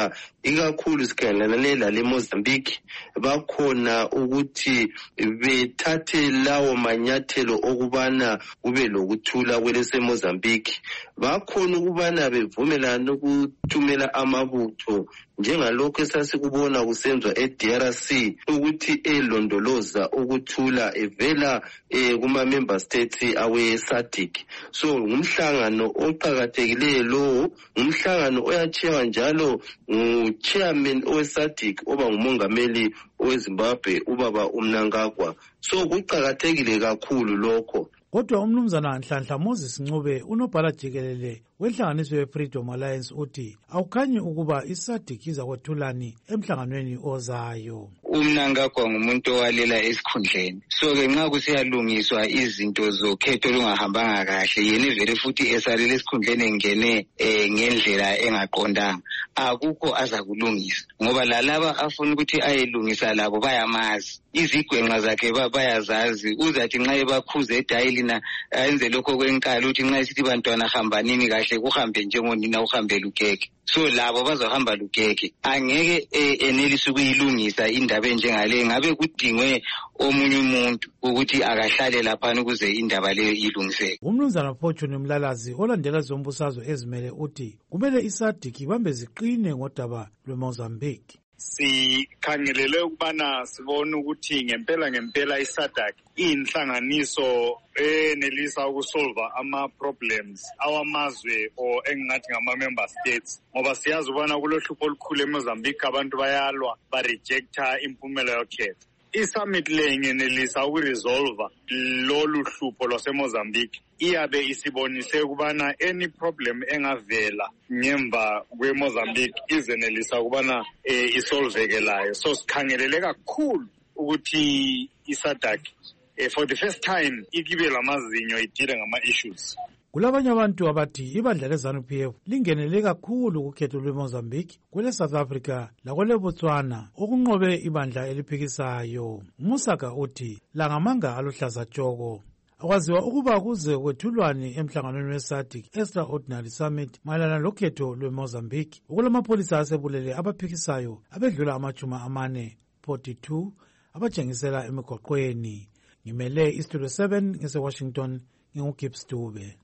[SPEAKER 22] ikakhulu sikhangelane lale Mozambique bakhona ukuthi bethathe lawo manyathelo okubana kube lokuthula kwelese Mozambique, bakhona ukubana bevumelana ukuthumela amabutho njengalokho esasikubona kusenzwa e-D R C ukuthi elondoloza ukuthula evela eh, kuma member states awe SADC. So ngumhlangano oqhakathekileyo lo, ngumhlangano oyachewa njalo ngu-chairman owe SADC oba ngumongameli oweZimbabwe ubaba uMnangagwa. So kuqhakathekile kakhulu lokho.
[SPEAKER 20] Kodwa umnumzana Nhlanhla Moses Ncube unobhala jikelele wenhlanganiso ye-Freedom Alliance uthi awukhanyi ukuba iSADC izakwethulani emhlanganweni ozayo.
[SPEAKER 4] UMnangagwa ngumuntu owalela esikhundleni, so-ke nxa kusiyalungiswa izinto zokhetho olungahambanga kahle, yena vele futhi esalele esikhundleni engene eh, ngendlela engaqondanga, akukho azakulungisa ngoba lalaba afuna ukuthi ayelungisa labo bayamazi, izigwenqa zakhe bayazazi. Uzathi nxa ebakhuza edayilina ayenze lokho kwenkalo ukuthi nxa isithi bantwana hambanini kahle kuhambe njengonina uhambe lugeke, so labo bazohamba lugeke. Angeke enelise ukuyilungisa indaba enjengale, ngabe kudingwe omunye umuntu ukuthi akahlale lapha ukuze indaba leyo ilungiseke.
[SPEAKER 20] Umnumzana Fortune Mlalazi olandela zombusazwe ezimele uthi kumele iSADC ibambe ziqine ngodaba lweMozambique.
[SPEAKER 5] Sikhangelele ukubana sibone ukuthi ngempela ngempela iSADC inhlanganiso enelisa ukusolva ama problems awamazwe o engathi ngama member states, ngoba siyazi ubana kulohlupho olukhulu eMozambique, abantu bayalwa ba rejecta impumela yokhetho. I-summit le ingenelisa ukuresolve lolu hlupho lwaseMozambique, iyabe isibonise ukubana any problem engavela ngemva kweMozambique izenelisa ukubana eh, isolvekelayo. So sikhangelele kakhulu ukuthi iSADC eh, for the first time ikibe lamazinyo idile ngama issues.
[SPEAKER 20] Kulabanye abantu abathi ibandla leZANU-P F lingenele kakhulu kukhetho lweMozambique kwele South Africa lakwele Botswana okunqobe ibandla eliphikisayo. Musaka uthi langamanga aluhlaza tshoko. Akwaziwa ukuba kuze kwethulwane emhlanganweni weSADC Extraordinary Summit mayelana lokhetho lweMozambique okulamapolisa asebulele abaphikisayo abedlula amachuma amane forty-two abatshengisela emigoqweni. Ngimele iStudio seven ngese-Washington, nginguGibbs Dube.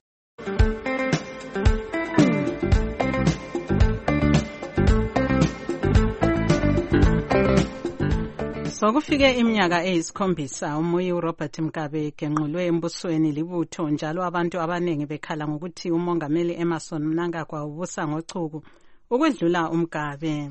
[SPEAKER 2] Sokufike iminyaka eyisikhombisa umuyi uRobert Mugabe egenqulwe embusweni libutho, njalo abantu abanengi bekhala ngokuthi umongameli Emmerson Mnangagwa ubusa ngochuku ukwedlula uMgabe.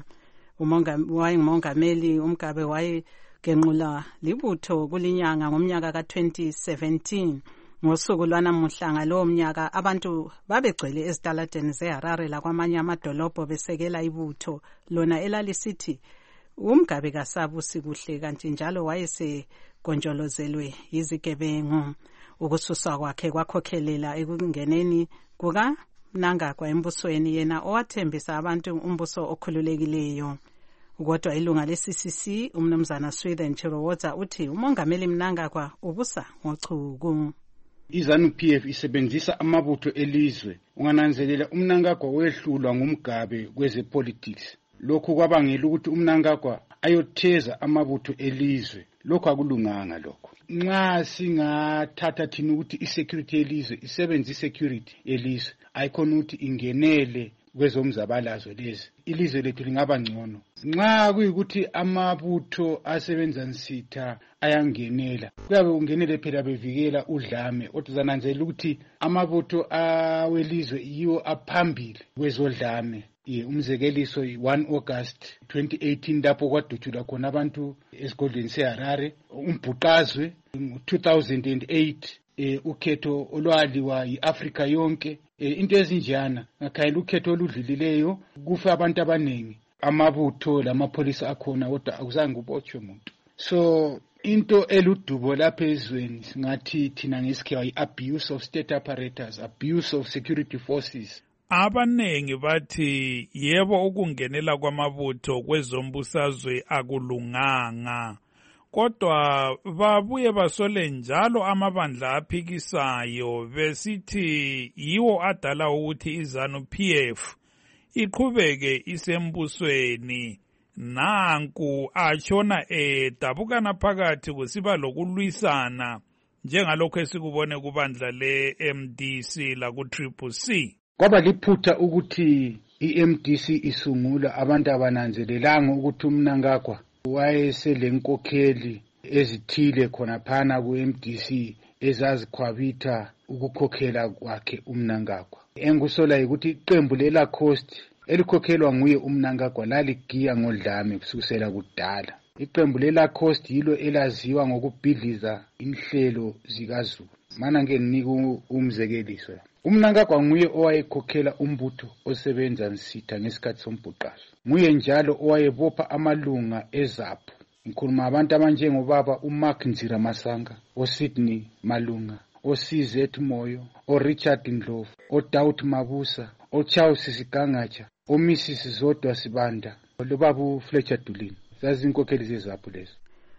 [SPEAKER 2] Umongameli uMgabe wayegenqula libutho kulinyanga ngomnyaka ka twenty seventeen. Ngosuku lwanamuhla ngalowo mnyaka abantu babegcwele ezitaladeni zeHarare lakwamanye amadolobho besekela ibutho lona elalisithi uMgabe kasabusi kuhle, kanti njalo wayesegonjolozelwe yizigebengu. Ukususwa kwakhe kwakhokhelela ekungeneni kuka Mnangagwa embusweni, yena owathembisa abantu umbuso okhululekileyo. Kodwa ilunga le-C C C umnumzana Swithen Chirowoza uthi umongameli Mnangagwa ubusa ngochuku.
[SPEAKER 6] iZANU-P F isebenzisa amabutho elizwe. Ungananzelela uMnangagwa wehlulwa nguMgabe kwezepolitics. Lokhu kwabangela ukuthi uMnangagwa ayotheza amabutho elizwe. Lokhu akulunganga lokho. Nxa singathatha thina ukuthi isecurity elizwe isebenza isecurity elizwe, ayikhona ukuthi ingenele kwezomzabalazo lezi, ilizwe lethu lingaba ngcono. Nxa kuyikuthi amabutho asebenza nsitha ayangenela, kuyabe kungenele phela bevikela udlame. Otuzananzelela ukuthi amabutho awelizwe yiwo aphambili kwezodlame. Ye umzekeliso one August twenty eighteen lapho kwadutshulwa khona abantu esigodlweni seHarare, umbhuqazwe two thousand eight eh ukhetho olwaliwa yiAfrika yonke, eh into ezinjana. Ngakhayela ukhetho oludlilileyo kufa abantu abanengi, amabutho lamapolisa akhona kodwa akuzange kubotshwe umuntu. So into eludubo lapha ezweni singathi thina ngesikhiwa yi-abuse of state apparatus, abuse of security forces.
[SPEAKER 24] Abanengi bathi yebo ukungenela kwamabutho kwezombusazwe akulunganga, kodwa babuye basole njalo amabandla aphikisayo besithi yiwo adala ukuthi iZANU-P F iqhubeke isembusweni. Nanku atshona edabukana phakathi kusiba lokulwisana njengalokho esikubone kubandla le-M D C laku-Triple C.
[SPEAKER 6] Kwaba liphutha ukuthi i-M D C isungula abantu abananzelelanga ukuthi uMnangagwa wayeselenkokheli ezithile khona phana ku-M D C ezazikhwabitha ukukhokhela kwakhe uMnangagwa. Engusola ukuthi iqembu leLacoste elikhokhelwa nguye uMnangagwa laligiya ngodlame kusukela kudala. Iqembu leLacoste yilo elaziwa ngokubhidliza inhlelo zikaZulu. Mana ngeke nginike umzekeliso. uMnangagwa nguye owayekhokhela umbutho osebenza nsitha ngesikhathi sombhuqazo. Nguye njalo owayebopha amalunga ezaphu. Ngikhuluma abantu abanjengobaba uMark Nzira Masanga, oSydney Malunga, oCZ Moyo, oRichard Ndlovu, oDaud Mabusa, oCharles Sigangatsha, oMissis Zodwa Sibanda, loBaba Fletcher Dulini. Zazinkokheli zezaphu lezo.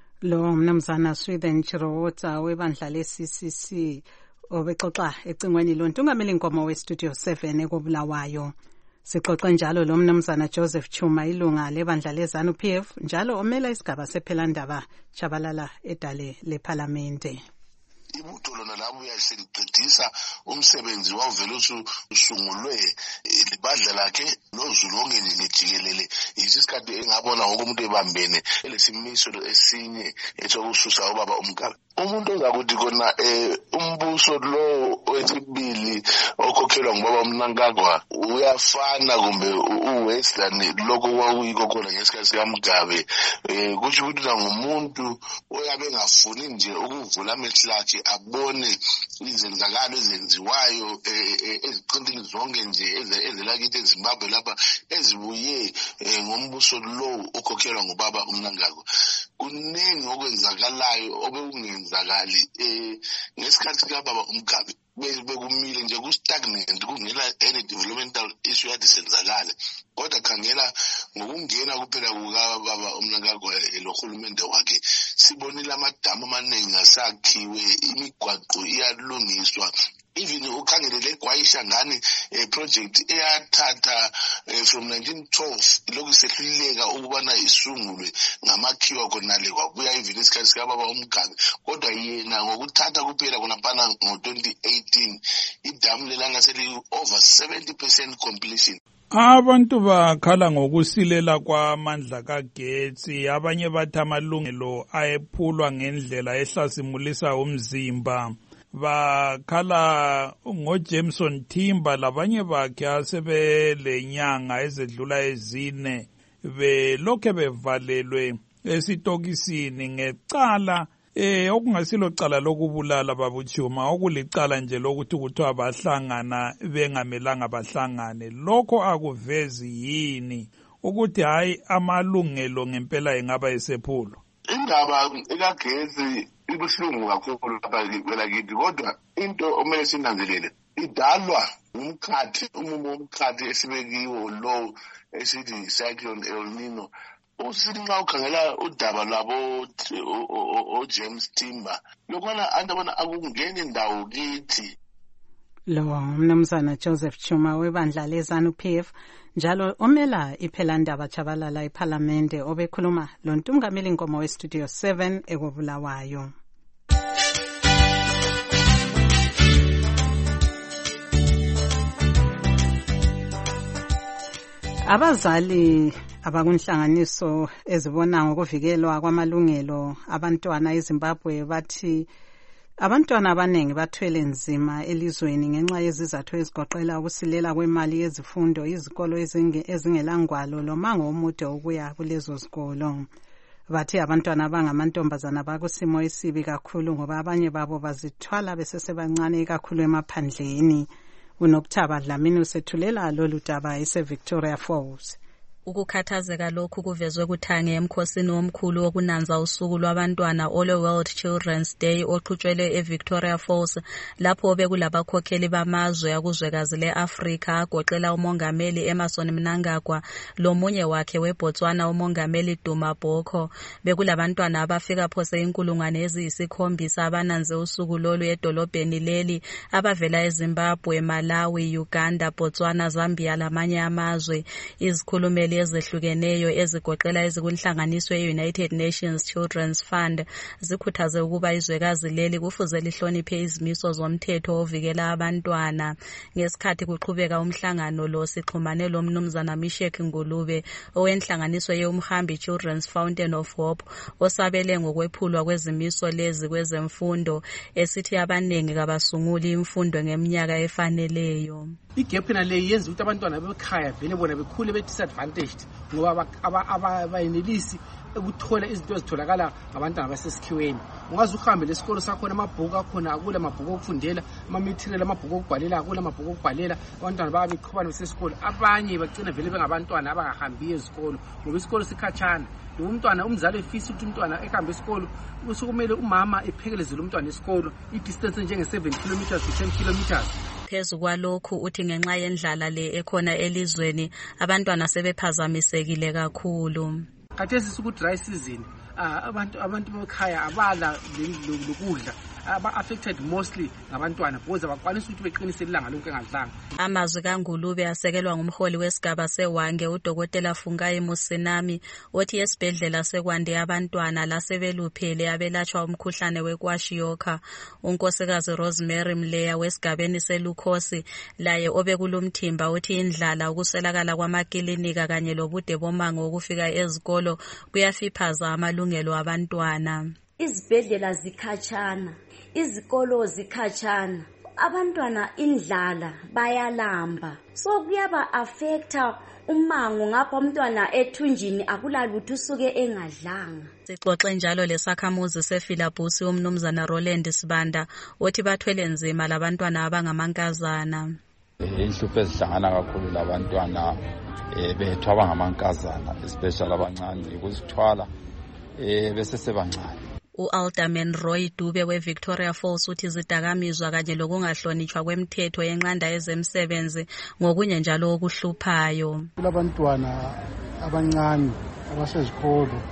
[SPEAKER 2] Lo mnumzana Swithen Chirowota webandla le-C C C obexoxa ecingweni lonke ungameli inkomo we-Studio seven ekobulawayo. Sixoxe njalo lo mnumzana Joseph Chuma ilunga lebandla leZANU P F njalo omela isigaba sephelandaba Chabalala edale leParlamente.
[SPEAKER 23] Ibutho lona labo uyaseliqedisa umsebenzi wavele usungulwe libandla lakhe noZulu onke ngijikelele isikhathi engabona wonke umuntu ebambene lesimiso esinye ethokususa ubaba uMgabe. Umuntu ozakuthi kona eh umbuso lo wesibili okhokhelwa ngubaba uMnangagwa uyafana kumbe uwestern lokho kwakuyikho khona ngesikhathi sikaMgabe eh kusho ukuthi ngumuntu oyabe engafuni nje ukuvula amehlakhe abone izenzakalo ezenziwayo eziqindile zonke nje ezelakithi eZimbabwe lapha ezibuye ngombuso lo okhokhelwa ngubaba uMnangagwa. Kuningi okwenzakalayo obekungenzakali eh ngesikhathi sikababa uMgabe bekumile nje ku-stagnant kungela any developmental issue yadisenzakale. Kodwa khangela ngokungena kuphela kukababa uMnangagwa lohulumende wakhe sibonile amadamu amaningi asakhiwe, imigwaqo iyalungiswa. Even ukhangelele eGwayisha ngani project eyathatha from nineteen twelve lokhu sehluleka ukubana isungulwe ngamakhiwa khonale kwabuya even isikhathi sikababa uMgabe. Kodwa yena ngokuthatha kuphela khonaphana ngo-twenty eighteen idamu lelanga seli over seventy percent completion.
[SPEAKER 24] Abantu bakhala ngokusilela kwamandla kagetsi, abanye bathi amalungelo ayephulwa ngendlela ehlasimulisa umzimba. Bakhala ngoJameson Timber labanye bakhe asebelenyanga ezedlula ezine belokhe bevalelwe esitokisini ngecala eh okungasilo cala lokubulala babuchuma, okulicala nje lokuthi kuthiwa bahlangana bengamelanga bahlangane. Lokho akuvezi yini ukuthi hayi amalungelo ngempela engaba esephulwa?
[SPEAKER 23] Indaba ekagezi ibuhlungu kakhulu lapha kwelakithi, kodwa into omele sinanzelele idalwa umkhathi umumo womkhathi esibekiwo lo esithi cyclone El Nino. Usithi nxa ukhangela udaba lwabo oJames Timber lokwana abantu abona akungeni indawo kithi.
[SPEAKER 2] Lo mnumzana Joseph Chuma webandla leZANU P F njalo omela iphelandaba Chabalala eParlamente obekhuluma lo ntungameli inkomo we-Studio seven ekobulawayo. Abazali abakunhlanganiso ezibona ngokuvikelwa kwamalungelo abantwana eZimbabwe bathi abantwana abanengi bathwele nzima elizweni ngenxa yezizathu ezigoqela ukusilela kwemali yezifundo, izikolo ezingelangwalo lomango omude ukuya kulezo zikolo. Bathi abantwana abangamantombazana bakusimo esibi kakhulu ngoba abanye babo bazithwala besesebancane kakhulu emaphandleni. UNokuthaba Dlamini usethulela lolu daba ise Victoria Falls.
[SPEAKER 7] Ukukhathazeka lokhu kuvezwe kuthange emkhosini omkhulu wokunanza usuku lwabantwana ole World Children's Day oqhutshwelwe eVictoria Falls lapho bekulabakhokheli bamazwe akuzwekazi le-Afrika agoqela umongameli Emmerson Mnangagwa lomunye wakhe weBotswana umongameli Duma Boko. Bekulabantwana abafika phose inkulungwane eziyisikhombisa abananze usuku lolu edolobheni leli abavela eZimbabwe, Malawi, Uganda, Botswana, Zambia lamanye amazwe. Izikhulumeli ezehlukeneyo ezigoqela ezikunhlanganiso ye-United Nations Children's Fund zikhuthaze ukuba izwekazi leli kufuze lihloniphe izimiso zomthetho ovikela abantwana. Ngesikhathi kuqhubeka umhlangano lo sixhumane lo mnumzana Mishek Ngulube owenhlanganiso ye-Umhambi Children's Fountain of Hope osabele ngokwephulwa kwezimiso lezi kwezemfundo esithi abaningi kabasunguli imfundo ngeminyaka efaneleyo.
[SPEAKER 9] Igap na le yenza ukuthi abantwana bekhaya vele bona bekhule be disadvantaged ngoba abayenelisi ukuthola izinto ezitholakala ngabantwana basesikhiweni. Ungaze uhambe lesikolo sakho amabhuku akhona akula amabhuku okufundela ama material amabhuku okubhalela akula amabhuku okubhalela abantwana babe beqhubana besesikolo. Abanye bagcina vele bengabantwana abangahambi ezikolo ngoba isikolo sikhatshana. Umntwana umzali efisa ukuthi umntwana ehambe esikolo usukumele umama ephekelezele umntwana esikolo I distance njenge seven kilometers to ten kilometers.
[SPEAKER 7] Phezu kwalokhu uthi ngenxa yendlala le ekhona elizweni abantwana sebephazamisekile kakhulu.
[SPEAKER 9] Khathesi siku dry season abantu abantu bekhaya abala lokudla aba affected mostly ngabantwana because abakwanisa ukuthi beqinise ilanga lonke engadlanga.
[SPEAKER 7] Amazwi kaNgulube asekelwa ngumholi wesigaba seWange uDokotela Fungai Musinami othi esibhedlela sekwande abantwana lasebeluphele abelatshwa umkhuhlane wekwashiorkor. Unkosikazi Rosemary Mleya wesigabeni selukhosi laye obekulumthimba uthi indlala ukuswelakala kwamakilinika kanye lobude bomango ukufika ezikolo kuyafiphaza amalungelo abantwana.
[SPEAKER 10] Izibhedlela zikhatshana, izikolo zikhatshana, abantwana indlala bayalamba. So kuyaba affecta umango ngapha umntwana ethunjini akulalutho usuke engadlanga.
[SPEAKER 7] Sixoxe njalo lesakhamuzi sePhilabhusi umnumzana Roland Sibanda othi bathwele nzima labantwana abangamankazana.
[SPEAKER 11] Inhlupho ezihlangana kakhulu labantwana bethwaba ngamankazana especially abancane ukuzithwala bese sebancane.
[SPEAKER 7] U-Alderman Roy Dube we-Victoria Falls uthi izidakamizwa kanye lokungahlonitshwa kwemthetho yenqanda ezemsebenzi ngokunye njalo okuhluphayo.
[SPEAKER 25] Kulabantwana abancane abasezikolo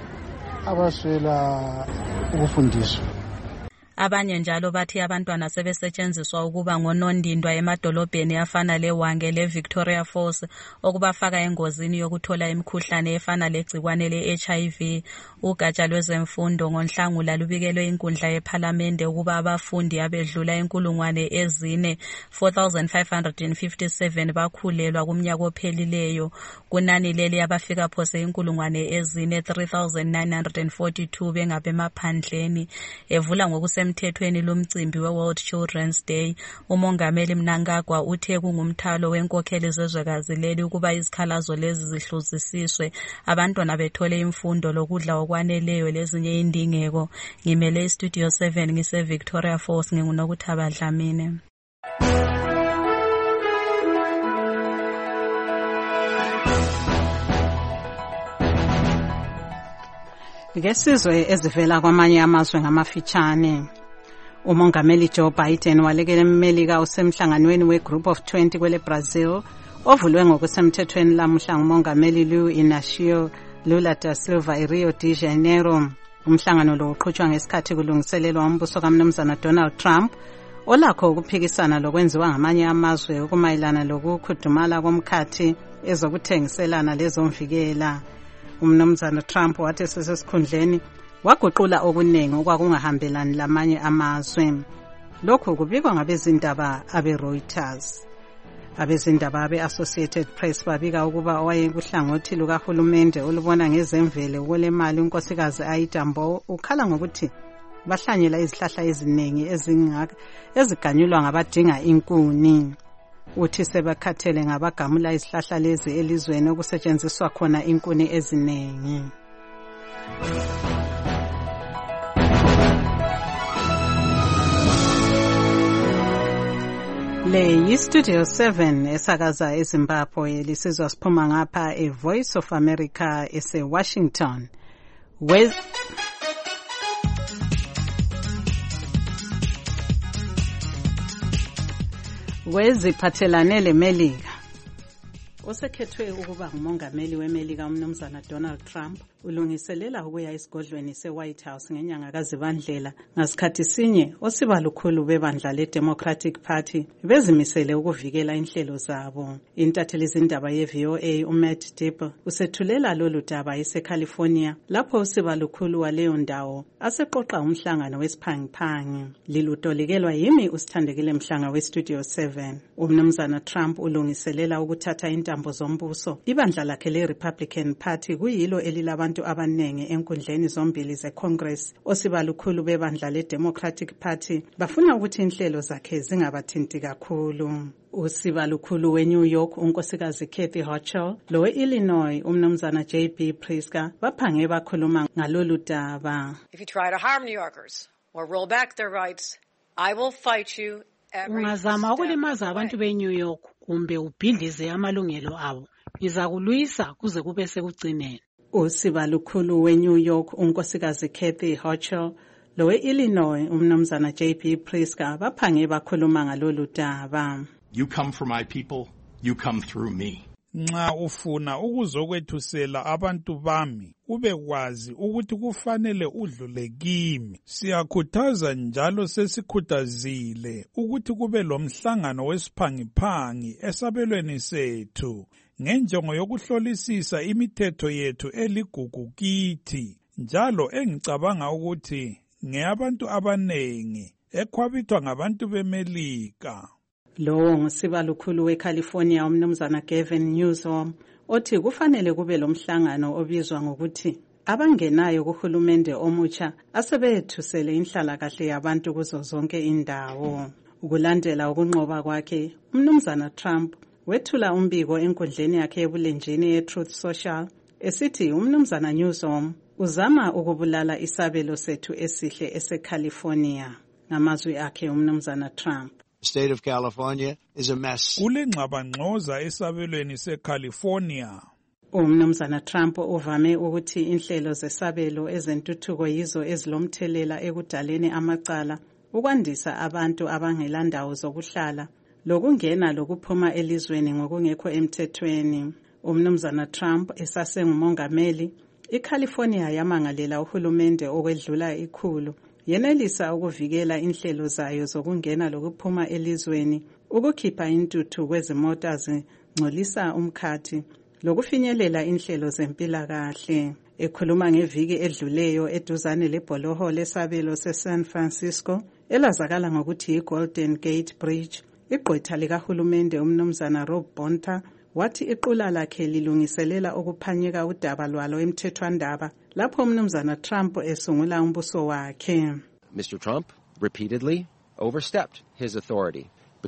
[SPEAKER 25] abaswela ukufundiswa.
[SPEAKER 7] Abanye njalo bathi abantwana sebesetshenziswa ukuba ngonondindwa emadolobheni afana leWange leVictoria Falls okubafaka engozini yokuthola imikhuhlane efana legcikwane le-H I V. Ugatsha lwezemfundo ngoNhlangula lubikelwe inkundla yePhalamende ukuba abafundi abedlula inkulungwane ezine four thousand five hundred fifty-seven bakhulelwa kumnyaka ophelileyo. Kunani leli abafika phose inkulungwane ezine three thousand nine hundred forty-two bengabemaphandleni. Evula ngokuse emthethweni lomcimbi we-World Children's Day, umongameli Mnangagwa uthe kungumthalo wenkokheli zezwekazi leli ukuba izikhalazo lezi zihluzisiswe abantwana bethole imfundo lokudla okwaneleyo lezinye indingeko. Ngimele iStudio seven ngise Victoria Falls nginguNokuthaba Dlamini.
[SPEAKER 2] Ngesizwe ezivela kwamanye amazwe ngamafitshane. Umongameli Joe Biden walekela eMelika usemhlanganweni weGroup of twenty kwele Brazil ovulwe ngokusemthethweni lamuhla ngumongameli Luiz Inácio Lula da Silva eRio de Janeiro. Umhlangano lo uqhutshwa ngesikhathi kulungiselelwa umbuso kaMnumzana Donald Trump olakho ukuphikisana lokwenziwa ngamanye amazwe ukumayelana lokukhudumala komkhathi ezokuthengiselana lezomvikela. Umnumzana Trump wathi sesesikhundleni waguqula okuningi okwakungahambelani lamanye amazwe. Lokhu kubikwa ngabezindaba abe-Reuters. Abezindaba abe-Associated Press babika ukuba owayekuhlangothi lukahulumende olubona ngezemvelo kwelemali unkosikazi Aida Mbo ukhala ngokuthi bahlanyela izihlahla eziningi ezingaka eziganyulwa ngabadinga inkuni. Uthi sebakhathele ngabagamula izihlahla lezi elizweni okusetshenziswa khona inkuni eziningi. Le yi-Studio seven esakaza eZimbabwe lisizwa siphuma ngapha e-Voice of America ese-Washington. Wez Weziphathelane leMelika. Osekhethwe ukuba ngumongameli weMelika umnumzana Donald Trump ulungiselela ukuya esigodlweni se-White House ngenyanga kaZibandlela. Ngasikhathi sinye osiba lukhulu bebandla le-Democratic Party bezimisele ukuvikela inhlelo zabo. Intatheli zindaba ye-V O A uMatt Dipper usethulela lolu daba eseCalifornia lapho usiba lukhulu waleyo ndawo aseqoqa umhlangano wesiphangiphangi. Lilutolikelwa yimi usithandekile Mhlanga we-Studio seven. Umnumzana Trump ulungiselela ukuthatha intambo zombuso. Ibandla lakhe le-Republican Party kuyilo elilabantu abanengi enkundleni zombili ze-Congress. Osiba lukhulu bebandla le-Democratic Party bafuna ukuthi inhlelo zakhe zingabathinti kakhulu. Usiba lukhulu we-New York unkosikazi Kathy Hochul lowe-Illinois umnumzana J B Pritzker baphange bakhuluma ngalolu daba.
[SPEAKER 3] If you try to harm New Yorkers or roll back their rights, I will fight you.
[SPEAKER 8] Ungazama ukulimaza abantu be-New York kumbe ubhidlize amalungelo abo, ngizakulwisa kuze kube sekugcineni.
[SPEAKER 2] Usiba lukhulu we-New York unkosikazi Kathy Hochul lowe-Illinois umnumzana J B Pritzker baphange bakhuluma ngalolu daba.
[SPEAKER 12] You come for my people, you come through me.
[SPEAKER 24] Nxa ufuna ukuzokwethusela abantu bami ube kwazi ukuthi kufanele udlule kimi. Siyakhuthaza njalo sesikhuthazile ukuthi kube lomhlangano wesiphangiphangi esabelweni sethu ngenjongo yokuhlolisisa imithetho yethu eligugu kithi, njalo engicabanga ukuthi ngeyabantu abanengi ekhwabithwa ngabantu beMelika.
[SPEAKER 2] Lo ngusiba lukhulu weCalifornia umnumzana Gavin Newsom othi kufanele kube lomhlangano obizwa ngokuthi abangenayo kuhulumende omutsha asebethusele inhlalakahle yabantu kuzo zonke indawo. Ukulandela ukunqoba kwakhe, umnumzana Trump wethula umbiko enkundleni yakhe ebulenjini ye-Truth Social esithi umnumzana Newsom uzama ukubulala isabelo sethu esihle eseCalifornia. Ngamazwi akhe umnumzana Trump.
[SPEAKER 13] The state of California is a mess.
[SPEAKER 24] Kule ngxabangxoza esabelweni seCalifornia.
[SPEAKER 2] Umnumzana Trump uvame ukuthi inhlelo zesabelo ezentuthuko yizo ezilomthelela ekudaleni amacala, ukwandisa abantu abangelandawo zokuhlala, lokungena lokuphuma elizweni ngokungekho emthethweni. Umnumzana Trump esasengumongameli, iCalifornia yamangalela uhulumende okwedlula ikhulu yenelisa ukuvikela inhlelo zayo zokungena lokuphuma elizweni, ukukhipha intuthu kwezimota zingcolisa umkhathi, lokufinyelela inhlelo zempilakahle. Ekhuluma ngeviki edluleyo eduzane lebholoho lesabelo seSan Francisco elazakala ngokuthi yiGolden Gate Bridge, igqwetha likahulumende umnumzana Rob Bonta wathi iqula lakhe lilungiselela ukuphanyeka udaba lwalo emthethwandaba lapho umnumzana Trump esungula umbuso wakhe.
[SPEAKER 14] Mister Trump repeatedly overstepped his authority.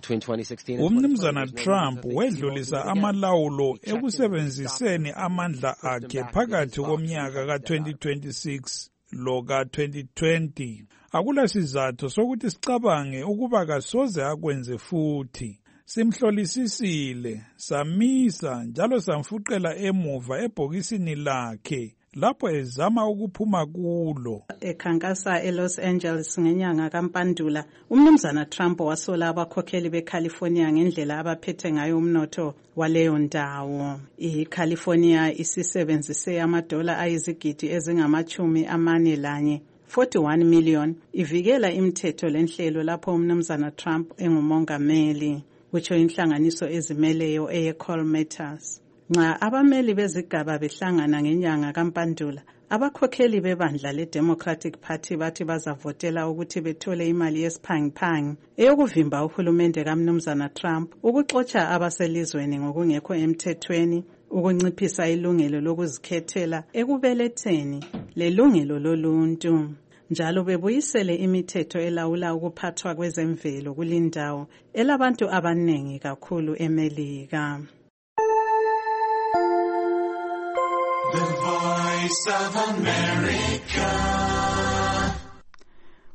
[SPEAKER 24] Umnumzana Trump wedlulisa amalawulo ekusebenziseni amandla akhe phakathi komnyaka ka-twenty twenty-six lo ka-twenty twenty. Akula sizathu sokuthi sicabange ukuba kasoze akwenze futhi. Simhlolisisile, samisa njalo samfuqela emuva ebhokisini lakhe lapho ezama ukuphuma kulo.
[SPEAKER 2] Ekhankasa eLos Angeles ngenyanga kaMpandula, umnumzana Trump wasola abakhokheli beCalifornia ngendlela abaphethe ngayo umnotho waleyo ndawo. ICalifornia isisebenzise amadola ayizigidi ezingamachumi amane lanye, forty-one million, ivikela imithetho lenhlelo lapho umnumzana Trump engumongameli, kutsho inhlanganiso ezimeleyo eyeCall Matters. Nxa abameli bezigaba behlangana ngenyanga kaMpandula, abakhokheli bebandla le-Democratic Party bathi bazavotela ukuthi bethole imali yesiphangiphangi eyokuvimba uhulumende kamnumzana Trump ukuxotsha abaselizweni ngokungekho emthethweni, ukunciphisa ilungelo lokuzikhethela ekubeletheni lelungelo loluntu. Njalo bebuyisele imithetho elawula ukuphathwa kwezemvelo kulindawo elabantu abanengi kakhulu eMelika.
[SPEAKER 26] The Voice of America.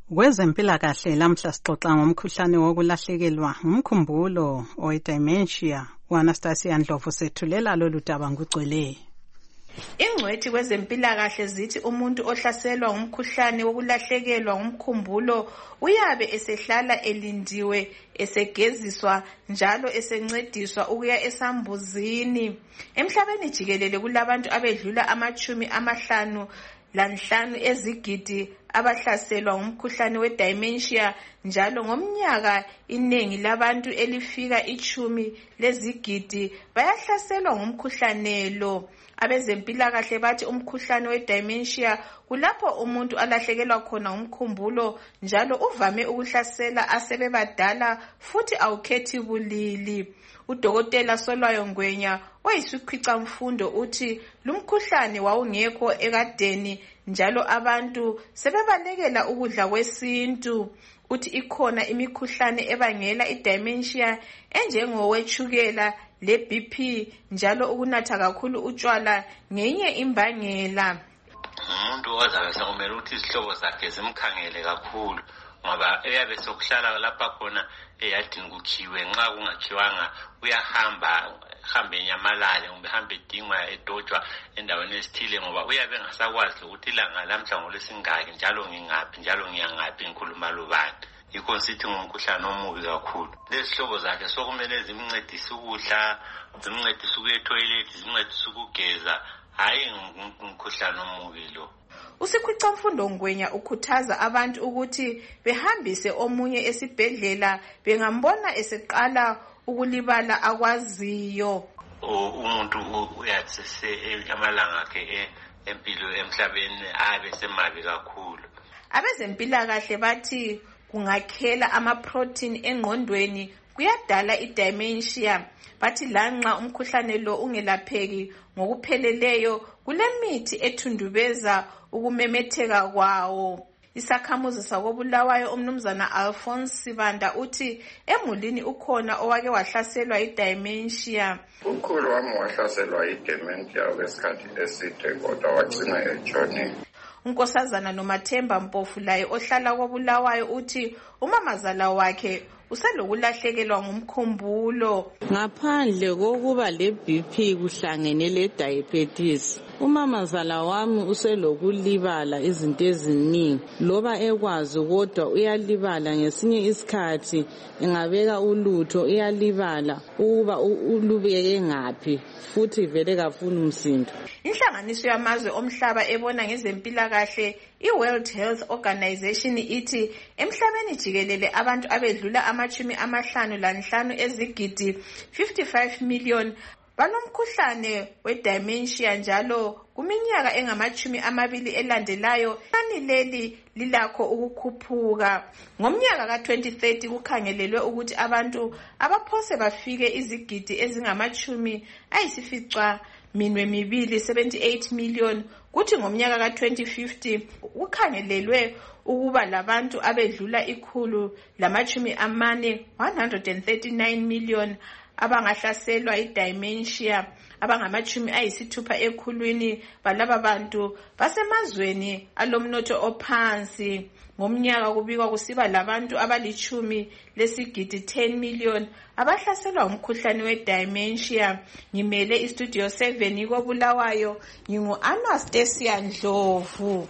[SPEAKER 2] Kwezempilakahle lamhla sixoxa ngomkhuhlane wokulahlekelwa ngumkhumbulo owe-dementia. U-Anastasia Ndlovu sethulela lolu daba ngugcweleyo.
[SPEAKER 15] Ingcwethi kwezempilakahle zithi umuntu ohlaselwa ngumkhuhlane wokulahlekelwa ngumkhumbulo uyabe esehlala elindiwe, esegeziswa njalo esencediswa ukuya esambuzini. Emhlabeni jikelele kulabantu abedlula amachumi amahlanu lanhlanu ezigidi abahlaselwa ngumkhuhlane we-dementia, njalo ngomnyaka inengi labantu elifika ichumi lezigidi bayahlaselwa ngumkhuhlane lo. Abezempilakahle bathi umkhuhlane we-dementia kulapho umuntu alahlekelwa khona ngumkhumbulo, njalo uvame ukuhlasela asebebadala futhi awukhethi bulili. Udokotela Solwayo Ngwenya oyisikhwicamfundo uthi lumkhuhlane wawungekho ekadeni, njalo abantu sebebalekela ukudla kwesintu. Uthi ikhona imikhuhlane ebangela i-dementia enjengowetshukela le-B P, njalo ukunatha kakhulu utshwala ngenye imbangela.
[SPEAKER 16] Umuntu ozabe sekumele ukuthi izihlobo zakhe zimkhangele kakhulu, ngoba eyabe sokuhlala lapha khona eyadini kukhiwe, nxa kungakhiwanga uyahamba hambe nyamalale kumbe hambe edingwa edojwa endaweni ezithile, ngoba uyabe engasakwazi ukuthi ilanga lamhla ngolwesingaki njalo ngingaphi njalo ngiyangaphi ngikhuluma lobani. Yikho sithi ngumkhuhlane omubi kakhulu. Lezi hlobo zakhe sokumele zimncedise ukudla, zimncedise ukuya etoilet, zimncedise ukugeza, hayi ngumkhuhlane omubi lo.
[SPEAKER 15] Usikhwicamfundo Ngwenya ukhuthaza abantu ukuthi behambise omunye esibhedlela bengambona eseqala ukulibala akwaziyo.
[SPEAKER 16] Umuntu uyatsese amalanga akhe empilo emhlabeni abe semabi kakhulu.
[SPEAKER 15] Abezempilakahle bathi kungakhela ama-protein engqondweni kuyadala i-dementia. Bathi lanxa umkhuhlane lo ungelapheki ngokupheleleyo, kulemithi ethundubeza ukumemetheka kwawo. Isakhamuzi sakobulawayo umnumzana Alphonse Sibanda uthi emulini ukhona owake wahlaselwa i-dementia.
[SPEAKER 17] Ukhulu wami wahlaselwa i-dementia kwesikhathi eside kodwa wagcina ejone.
[SPEAKER 15] Unkosazana Nomathemba Mpofu laye ohlala kobulawayo uthi umamazala wakhe uselokulahlekelwa ngumkhumbulo.
[SPEAKER 18] Ngaphandle kokuba le-B P kuhlangene le-diabetes, umamazala wami uselokulibala izinto eziningi. Loba ekwazi kodwa uyalibala ngesinye isikhathi, engabeka ulutho uyalibala ukuba ulubeke ngaphi, futhi vele kafuni umsindo.
[SPEAKER 15] Inhlanganiso yamazwe omhlaba ebona ngezempilakahle i-World Health Organization ithi emhlabeni jikelele abantu abedlula amachumi amahlanu lanhlanu ezigidi fifty-five million balomkhuhlane we-dementia, njalo kuminyaka engamachumi amabili elandelayo inani leli lilakho ukukhuphuka. Ngomnyaka ka twenty thirty kukhangelelwe ukuthi abantu abaphose bafike izigidi ezingamachumi ayisifica minwe mibili seventy-eight million, kuthi ngomnyaka ka twenty fifty kukhangelelwe ukuba labantu abedlula ikhulu lamachumi amane one hundred thirty-nine million abangahlaselwa i-dementia. Abangamachumi ayisithupha ekhulwini balaba bantu basemazweni alomnotho ophansi. Ngomnyaka kubikwa kusiba labantu abalichumi lesigidi ten million abahlaselwa umkhuhlane we-dementia. Ngimele istudio seven kobulawayo, ngingu-Anastasia Ndlovu.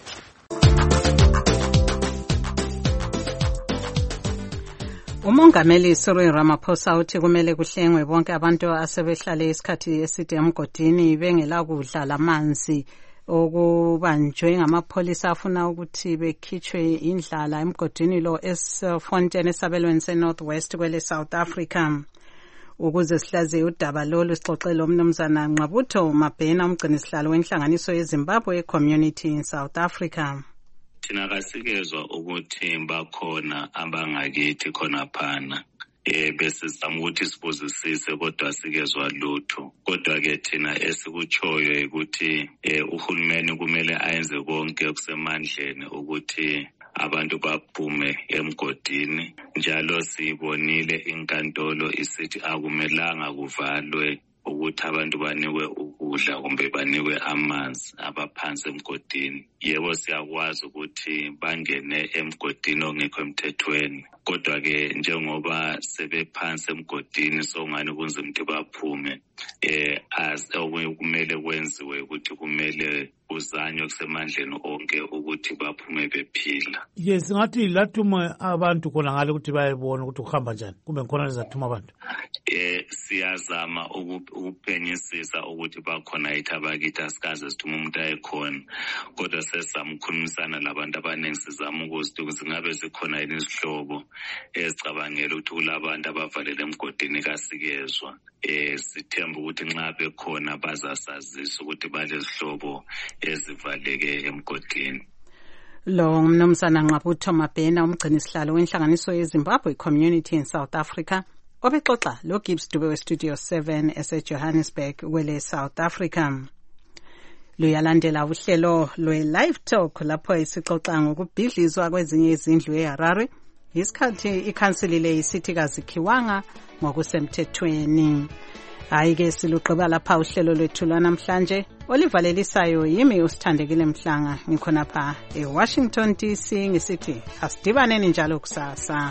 [SPEAKER 2] Umongameli Cyril Ramaphosa uthi kumele kuhlengwe bonke abantu asebehlale isikhathi eside emgodini bengela kudla lamanzi okubanjwe ngamapholisa afuna ukuthi bekhitshwe indlala emgodini lo eSfontein esabelweni seNorth West kwele South Africa. Ukuze sihlaziye udaba lolu sixoxele umnumzana Nqabutho Mabhena umgcinisihlalo wenhlanganiso yeZimbabwe Community in South Africa.
[SPEAKER 19] Thina kasikezwa ukuthi bakhona abangakithi khona phana eh bese sizama ukuthi sibuzisise kodwa sikezwa lutho. Kodwa ke thina esikuchoyo ukuthi eh uhulumeni kumele ayenze konke okusemandleni ukuthi abantu baphume emgodini. Njalo sibonile inkantolo isithi akumelanga kuvalwe ukuthi abantu banikwe ukudla kumbe banikwe amanzi abaphansi emgodini. Yebo siyakwazi ukuthi bangene emgodini ongekho emthethweni, kodwa ke njengoba sebephansi emgodini songani kunzima ukuthi baphume, eh as okumele kwenziwe ukuthi kumele uzanywe kusemandleni onke ukuthi baphume bephila.
[SPEAKER 20] Yes, ngathi lathuma abantu khona ngale ukuthi bayebona ukuthi kuhamba njani kumbe khona lezathuma abantu.
[SPEAKER 19] Eh siyazama ukuphenyisisa ukuthi bakhona yithi abakithi asikaze sithuma umuntu ayekhona, kodwa sesamkhulumisana labantu abaningi sizama ukuthi singabe zikhona yini izihlobo ezicabangela ukuthi kulabantu abavalele emgodini kasikezwa. Eh sithemba ukuthi nxa bekhona bazasazisa ukuthi balezihlobo ezivaleke emgodini.
[SPEAKER 2] Lo mnumzana Nqabutho Mabhena umgcini sihlalo wenhlanganiso yeZimbabwe Community in South Africa obexoxa lo Gibbs Dube we Studio seven ese Johannesburg wele South Africa. Luyalandela uhlelo lwe Live Talk lapho isixoxa ngokubhidlizwa kwezinye izindlu eHarare isikhathi ikhansili le isithikazi Khiwanga ngokusemthethweni. Hayi ke siluqaba lapha uhlelo lwethu namhlanje olivalelisayo yimi usithandekile Mhlanga ngikhona pha eWashington D C ngisithi asidibaneni njalo kusasa.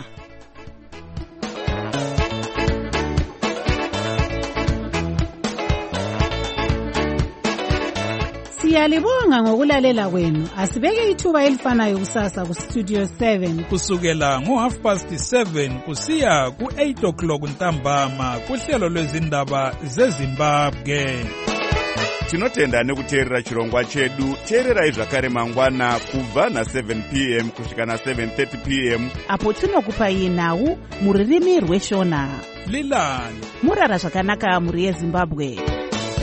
[SPEAKER 8] Siyalibonga ngokulalela kwenu. Asibeke ithuba elifanayo kusasa ku Studio seven
[SPEAKER 24] kusukela ngo half past seven kusiya ku eight o'clock ntambama kuhlelo lwezindaba zeZimbabwe.
[SPEAKER 1] Tinotenda nekuteerera chirongwa chedu. Teererai zvakare mangwana kubva na seven p m kusvika na seven thirty p m
[SPEAKER 4] apo tinokupai nhau muririmi rweshona.
[SPEAKER 24] Lilani
[SPEAKER 4] murara zvakanaka muri yeZimbabwe.